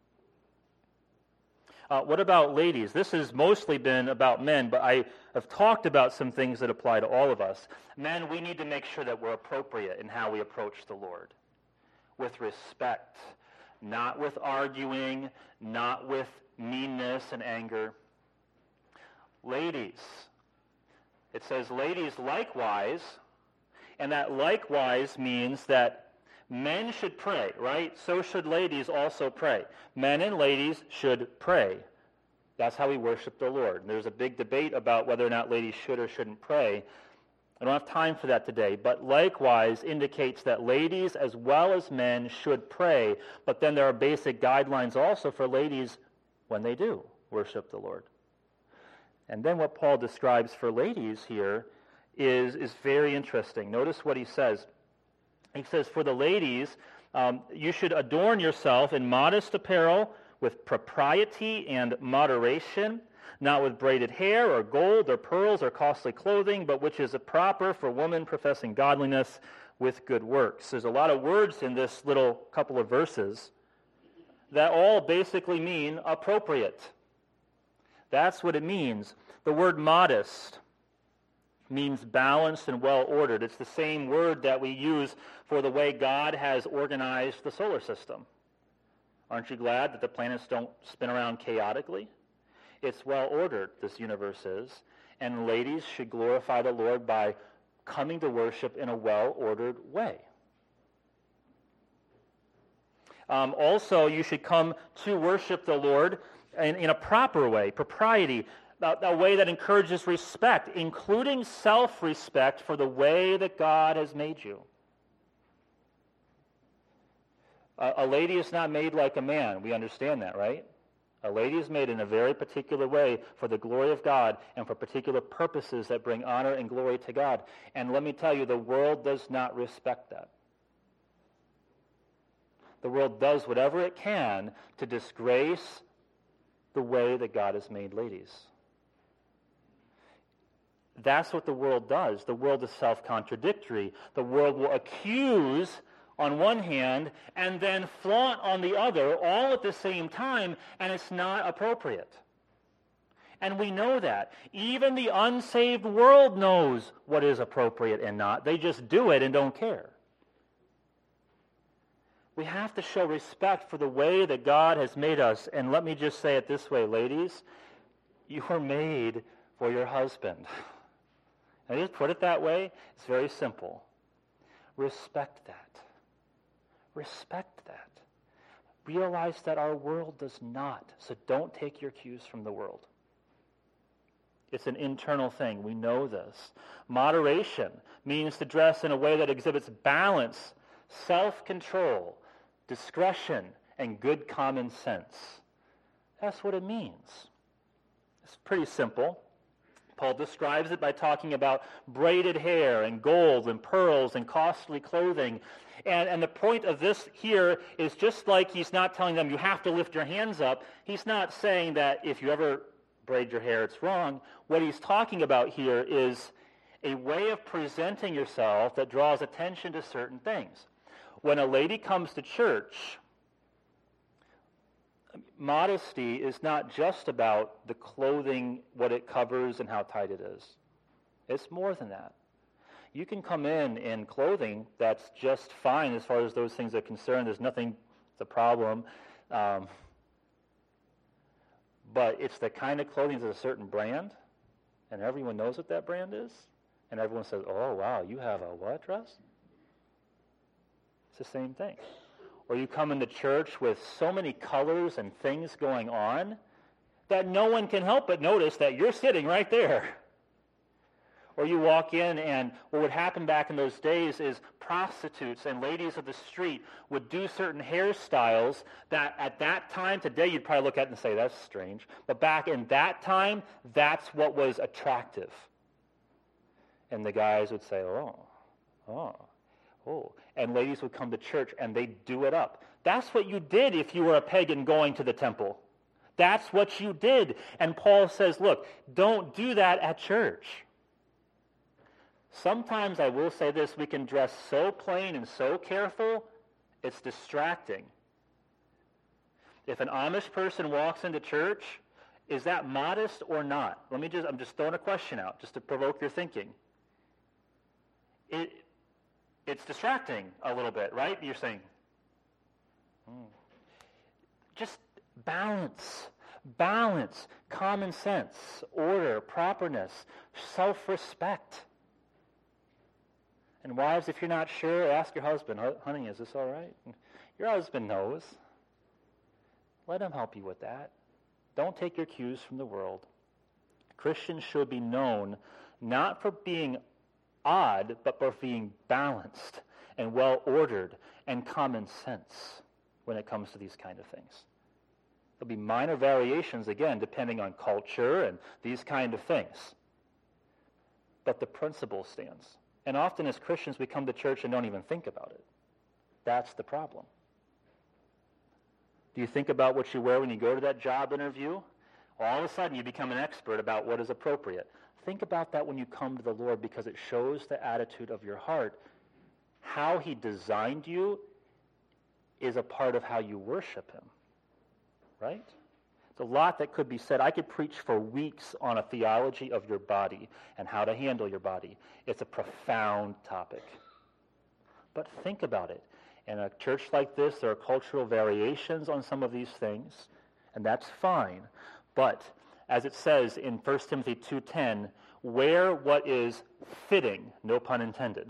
Uh, what about ladies? This has mostly been about men, but I have talked about some things that apply to all of us. Men, we need to make sure that we're appropriate in how we approach the Lord. With respect, not with arguing, not with meanness and anger. Ladies, it says ladies likewise, and that likewise means that men should pray, right? So should ladies also pray. Men and ladies should pray. That's how we worship the Lord. And there's a big debate about whether or not ladies should or shouldn't pray. I don't have time for that today, but likewise indicates that ladies as well as men should pray, but then there are basic guidelines also for ladies when they do worship the Lord. And then what Paul describes for ladies here is, is very interesting. Notice what he says. He says, for the ladies, um, you should adorn yourself in modest apparel with propriety and moderation, not with braided hair or gold or pearls or costly clothing, but which is proper for women professing godliness with good works. There's a lot of words in this little couple of verses that all basically mean appropriate. That's what it means. The word modest means balanced and well-ordered. It's the same word that we use for the way God has organized the solar system. Aren't you glad that the planets don't spin around chaotically? It's well-ordered, this universe is, and ladies should glorify the Lord by coming to worship in a well-ordered way. Um, also, you should come to worship the Lord in, in a proper way, propriety, a, a way that encourages respect, including self-respect for the way that God has made you. A, a lady is not made like a man. We understand that, right? A lady is made in a very particular way for the glory of God and for particular purposes that bring honor and glory to God. And let me tell you, the world does not respect that. The world does whatever it can to disgrace the way that God has made ladies. That's what the world does. The world is self-contradictory. The world will accuse on one hand and then flaunt on the other, all at the same time, and it's not appropriate. And we know that. Even the unsaved world knows what is appropriate and not. They just do it and don't care. We have to show respect for the way that God has made us. And let me just say it this way, ladies. You were made for your husband. I just put it that way. It's very simple. Respect that. Respect that. Realize that our world does not. So don't take your cues from the world. It's an internal thing. We know this. Moderation means to dress in a way that exhibits balance, self-control, discretion, and good common sense. That's what it means. It's pretty simple. Paul describes it by talking about braided hair and gold and pearls and costly clothing. And, and the point of this here is just like he's not telling them you have to lift your hands up. He's not saying that if you ever braid your hair, it's wrong. What he's talking about here is a way of presenting yourself that draws attention to certain things. When a lady comes to church, modesty is not just about the clothing, what it covers, and how tight it is. It's more than that. You can come in in clothing that's just fine as far as those things are concerned. There's nothing, it's a problem. Um, but it's the kind of clothing that's a certain brand, and everyone knows what that brand is, and everyone says, oh, wow, you have a what dress? It's the same thing. Or you come into church with so many colors and things going on that no one can help but notice that you're sitting right there. Or you walk in and what would happen back in those days is prostitutes and ladies of the street would do certain hairstyles that at that time, today you'd probably look at it and say, that's strange. But back in that time, that's what was attractive. And the guys would say, oh, oh. Oh, and ladies would come to church and they'd do it up. That's what you did if you were a pagan going to the temple. That's what you did. And Paul says, look, don't do that at church. Sometimes, I will say this, we can dress so plain and so careful, it's distracting. If an Amish person walks into church, is that modest or not? Let me just, I'm just throwing a question out just to provoke your thinking. It It's distracting a little bit, right? You're saying, hmm. Just balance, balance, common sense, order, properness, self-respect. And wives, if you're not sure, ask your husband, honey, is this all right? Your husband knows. Let him help you with that. Don't take your cues from the world. Christians should be known not for being odd, but for being balanced and well-ordered and common sense when it comes to these kind of things. There'll be minor variations, again, depending on culture and these kind of things. But the principle stands. And often as Christians, we come to church and don't even think about it. That's the problem. Do you think about what you wear when you go to that job interview? All of a sudden, you become an expert about what is appropriate. Think about that when you come to the Lord because it shows the attitude of your heart. How He designed you is a part of how you worship Him, right? There's a lot that could be said. I could preach for weeks on a theology of your body and how to handle your body. It's a profound topic. But think about it. In a church like this, there are cultural variations on some of these things, and that's fine. But as it says in First Timothy two ten, wear what is fitting, no pun intended.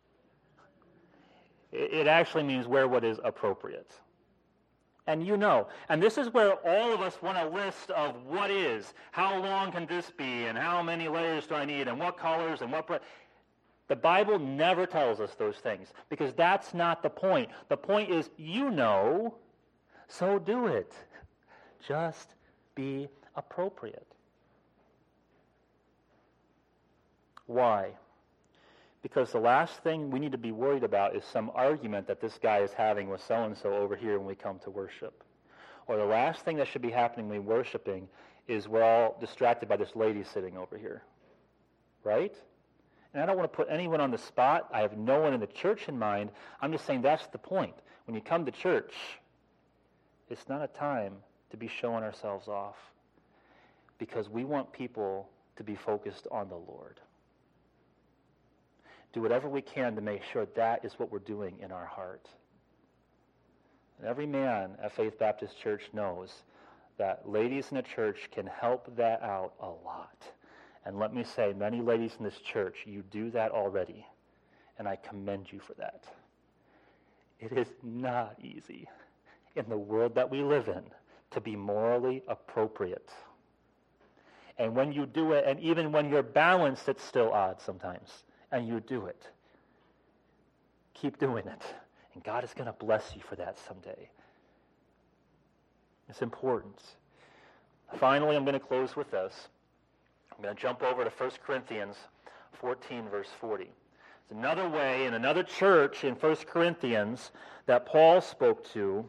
It actually means wear what is appropriate. And you know, and this is where all of us want a list of what is, how long can this be, and how many layers do I need, and what colors, and what... Pre- the Bible never tells us those things, because that's not the point. The point is, you know, so do it. Just be appropriate. Why? Because the last thing we need to be worried about is some argument that this guy is having with so-and-so over here when we come to worship. Or the last thing that should be happening when we're worshiping is we're all distracted by this lady sitting over here. Right? And I don't want to put anyone on the spot. I have no one in the church in mind. I'm just saying that's the point. When you come to church, it's not a time to be showing ourselves off, because we want people to be focused on the Lord. Do whatever we can to make sure that is what we're doing in our heart. And every man at Faith Baptist Church knows that ladies in the church can help that out a lot. And let me say, many ladies in this church, you do that already, and I commend you for that. It is not easy in the world that we live in to be morally appropriate. And when you do it, and even when you're balanced, it's still odd sometimes, and you do it. Keep doing it, and God is going to bless you for that someday. It's important. Finally, I'm going to close with this. I'm going to jump over to First Corinthians fourteen, verse forty. It's another way in another church in First Corinthians that Paul spoke to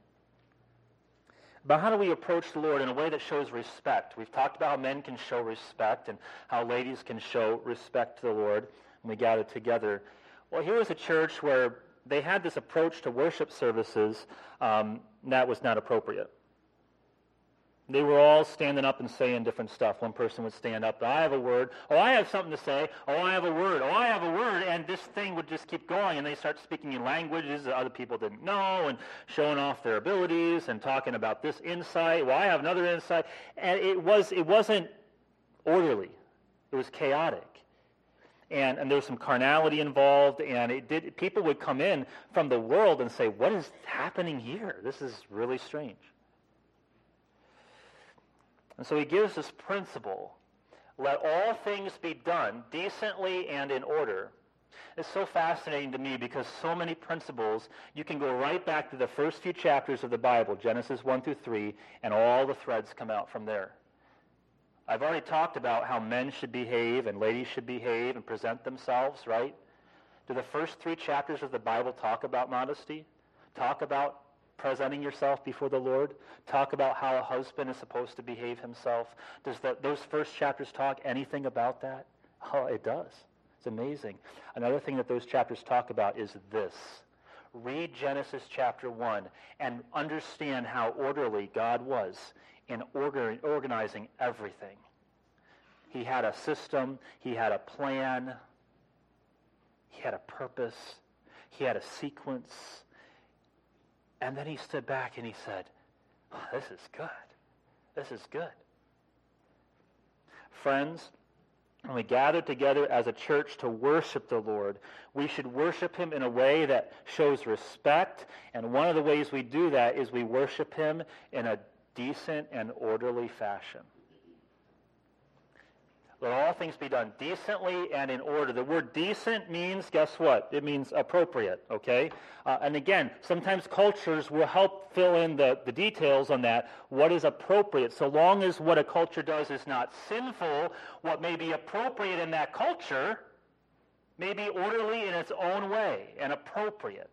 about how do we approach the Lord in a way that shows respect. We've talked about how men can show respect and how ladies can show respect to the Lord when we gather together. Well, here was a church where they had this approach to worship services um, that was not appropriate. They were all standing up and saying different stuff. One person would stand up, I have a word. Oh, I have something to say. Oh, I have a word. Oh, I have a word. And this thing would just keep going. And they start speaking in languages that other people didn't know and showing off their abilities and talking about this insight. Well, I have another insight. And it, was, it wasn't orderly. It was chaotic. And, and there was some carnality involved. And it did. People would come in from the world and say, what is happening here? This is really strange. And so he gives this principle, let all things be done decently and in order. It's so fascinating to me because so many principles, you can go right back to the first few chapters of the Bible, Genesis one through three, and all the threads come out from there. I've already talked about how men should behave and ladies should behave and present themselves, right? Do the first three chapters of the Bible talk about modesty? Talk about presenting yourself before the Lord? Talk about how a husband is supposed to behave himself? Does the, those first chapters talk anything about that? Oh, it does. It's amazing. Another thing that those chapters talk about is this. Read Genesis chapter one and understand how orderly God was in order, organizing everything. He had a system. He had a plan. He had a purpose. He had a sequence. And then he stood back and he said, oh, this is good. This is good. Friends, when we gather together as a church to worship the Lord, we should worship him in a way that shows respect. And one of the ways we do that is we worship him in a decent and orderly fashion. Let all things be done decently and in order. The word decent means, guess what? It means appropriate, okay? Uh, and again, sometimes cultures will help fill in the, the details on that. What is appropriate? So long as what a culture does is not sinful, what may be appropriate in that culture may be orderly in its own way and appropriate.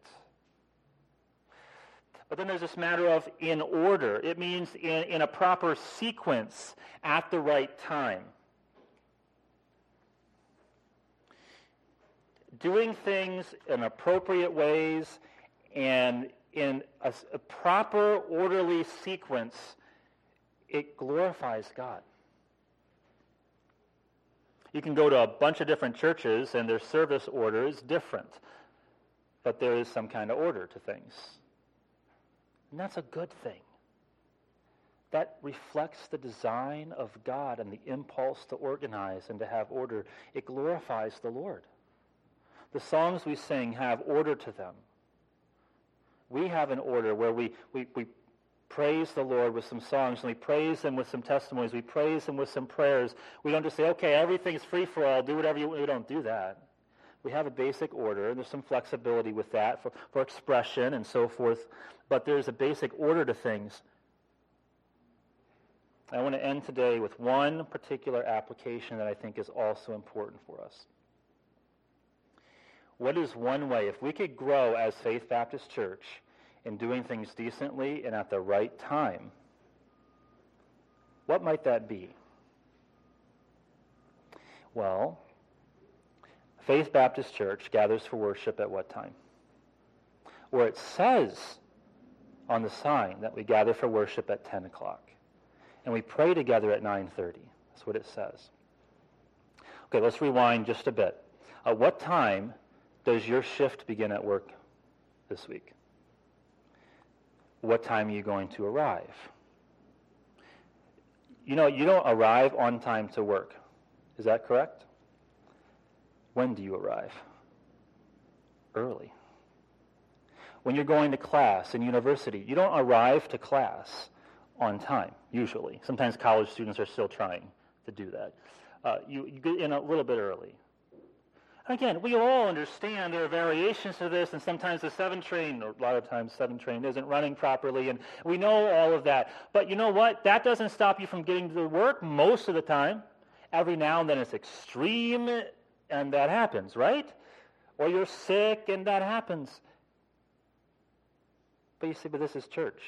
But then there's this matter of in order. It means in, in a proper sequence at the right time. Doing things in appropriate ways and in a, a proper, orderly sequence, it glorifies God. You can go to a bunch of different churches and their service order is different, but there is some kind of order to things. And that's a good thing. That reflects the design of God and the impulse to organize and to have order. It glorifies the Lord. The songs we sing have order to them. We have an order where we, we, we praise the Lord with some songs, and we praise him with some testimonies. We praise him with some prayers. We don't just say, okay, everything's free for all, do whatever you want. We don't do that. We have a basic order, and there's some flexibility with that for, for expression and so forth, but there's a basic order to things. I want to end today with one particular application that I think is also important for us. What is one way, if we could grow as Faith Baptist Church in doing things decently and at the right time, what might that be? Well, Faith Baptist Church gathers for worship at what time? Or it says on the sign that we gather for worship at ten o'clock. And we pray together at nine thirty. That's what it says. Okay, let's rewind just a bit. At what time does your shift begin at work this week? What time are you going to arrive? You know, you don't arrive on time to work. Is that correct? When do you arrive? Early. When you're going to class in university, you don't arrive to class on time, usually. Sometimes college students are still trying to do that. Uh, you, you get in a little bit early. Again, we all understand there are variations to this, and sometimes the seven train, or a lot of times seven train isn't running properly, and we know all of that. But you know what? That doesn't stop you from getting to work most of the time. Every now and then it's extreme, and that happens, right? Or you're sick, and that happens. But you say, but this is church.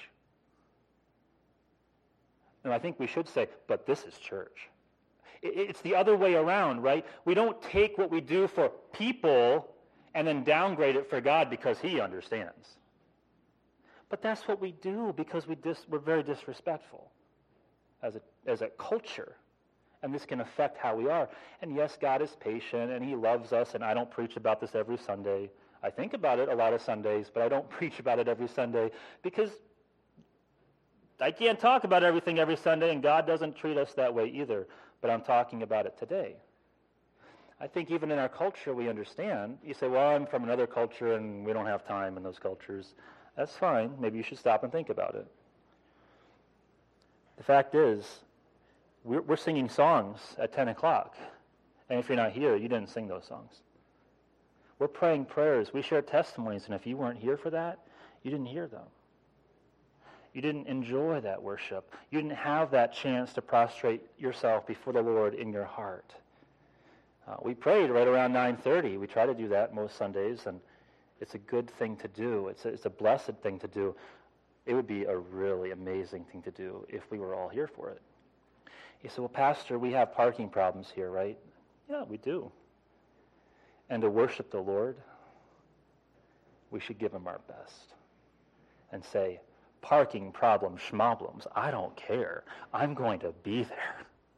And I think we should say, but this is church. It's the other way around, right? We don't take what we do for people and then downgrade it for God because He understands. But that's what we do because we dis- we're very disrespectful as a, as a culture. And this can affect how we are. And yes, God is patient and He loves us, and I don't preach about this every Sunday. I think about it a lot of Sundays, but I don't preach about it every Sunday because I can't talk about everything every Sunday, and God doesn't treat us that way either. But I'm talking about it today. I think even in our culture we understand. You say, well, I'm from another culture and we don't have time in those cultures. That's fine. Maybe you should stop and think about it. The fact is, we're, we're singing songs at ten o'clock. And if you're not here, you didn't sing those songs. We're praying prayers. We share testimonies. And if you weren't here for that, you didn't hear them. You didn't enjoy that worship. You didn't have that chance to prostrate yourself before the Lord in your heart. Uh, we prayed right around nine thirty. We try to do that most Sundays, and it's a good thing to do. It's a, it's a blessed thing to do. It would be a really amazing thing to do if we were all here for it. You say, well, Pastor, we have parking problems here, right? Yeah, we do. And to worship the Lord, we should give Him our best and say, parking problems, schmoblums, I don't care. I'm going to be there.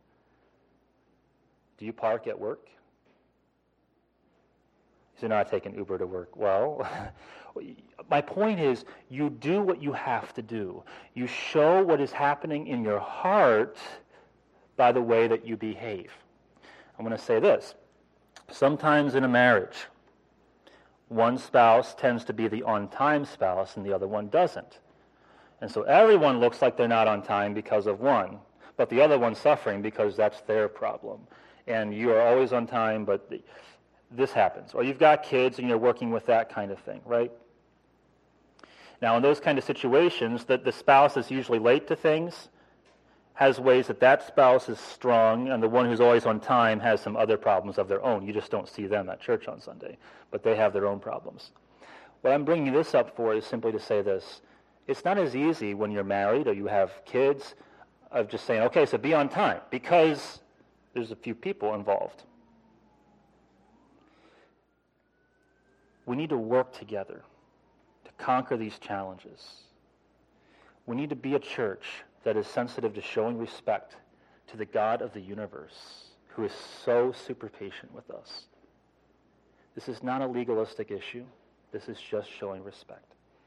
Do you park at work? You say, no, I take an Uber to work. Well, my point is, you do what you have to do. You show what is happening in your heart by the way that you behave. I'm going to say this. Sometimes in a marriage, one spouse tends to be the on-time spouse and the other one doesn't. And so everyone looks like they're not on time because of one, but the other one's suffering because that's their problem. And you are always on time, but the, this happens. Or you've got kids and you're working with that kind of thing, right? Now, in those kind of situations, that the spouse is usually late to things, has ways that that spouse is strong, and the one who's always on time has some other problems of their own. You just don't see them at church on Sunday, but they have their own problems. What I'm bringing this up for is simply to say this. It's not as easy when you're married or you have kids of just saying, okay, so be on time, because there's a few people involved. We need to work together to conquer these challenges. We need to be a church that is sensitive to showing respect to the God of the universe, who is so super patient with us. This is not a legalistic issue. This is just showing respect.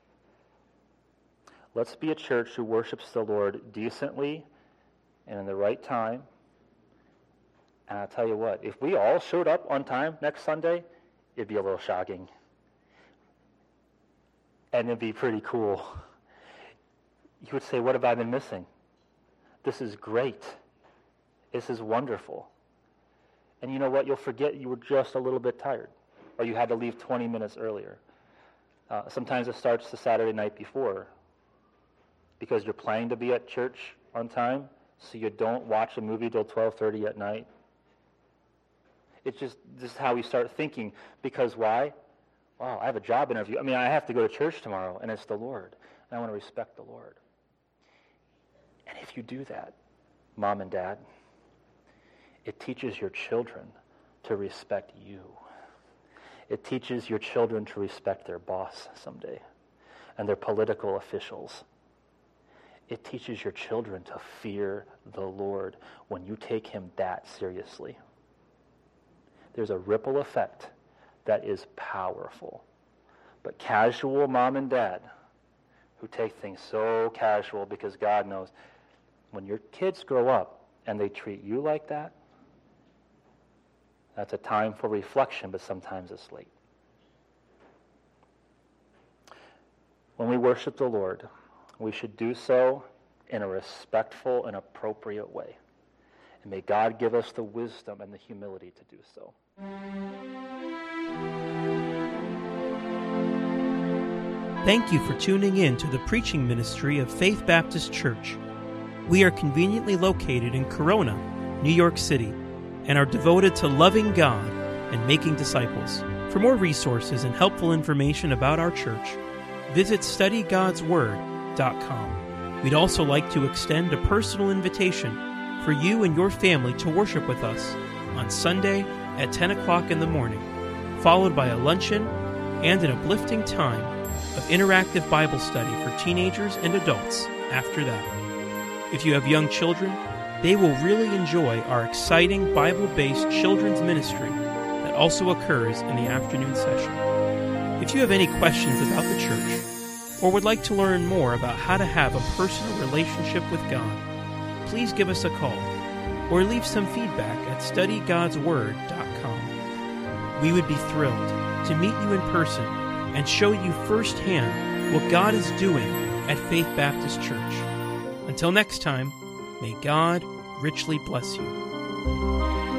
Let's be a church who worships the Lord decently and in the right time. And I'll tell you what, if we all showed up on time next Sunday, it'd be a little shocking. And it'd be pretty cool. You would say, what have I been missing? This is great. This is wonderful. And you know what? You'll forget you were just a little bit tired, or you had to leave twenty minutes earlier. Uh, sometimes it starts the Saturday night before, because you're planning to be at church on time, so you don't watch a movie till twelve thirty at night? It's just, this is how we start thinking. Because why? Wow, I have a job interview. I mean, I have to go to church tomorrow, and it's the Lord. And I want to respect the Lord. And if you do that, mom and dad, it teaches your children to respect you. It teaches your children to respect their boss someday and their political officials. It teaches your children to fear the Lord when you take him that seriously. There's a ripple effect that is powerful. But casual mom and dad who take things so casual, because God knows when your kids grow up and they treat you like that, that's a time for reflection, but sometimes it's late. When we worship the Lord, we should do so in a respectful and appropriate way. And may God give us the wisdom and the humility to do so. Thank you for tuning in to the preaching ministry of Faith Baptist Church. We are conveniently located in Corona, New York City, and are devoted to loving God and making disciples. For more resources and helpful information about our church, visit study gods word dot com. We'd also like to extend a personal invitation for you and your family to worship with us on Sunday at ten o'clock in the morning, followed by a luncheon and an uplifting time of interactive Bible study for teenagers and adults after that. If you have young children, they will really enjoy our exciting Bible-based children's ministry that also occurs in the afternoon session. If you have any questions about the church or would like to learn more about how to have a personal relationship with God, please give us a call or leave some feedback at study gods word dot com. We would be thrilled to meet you in person and show you firsthand what God is doing at Faith Baptist Church. Until next time, may God richly bless you.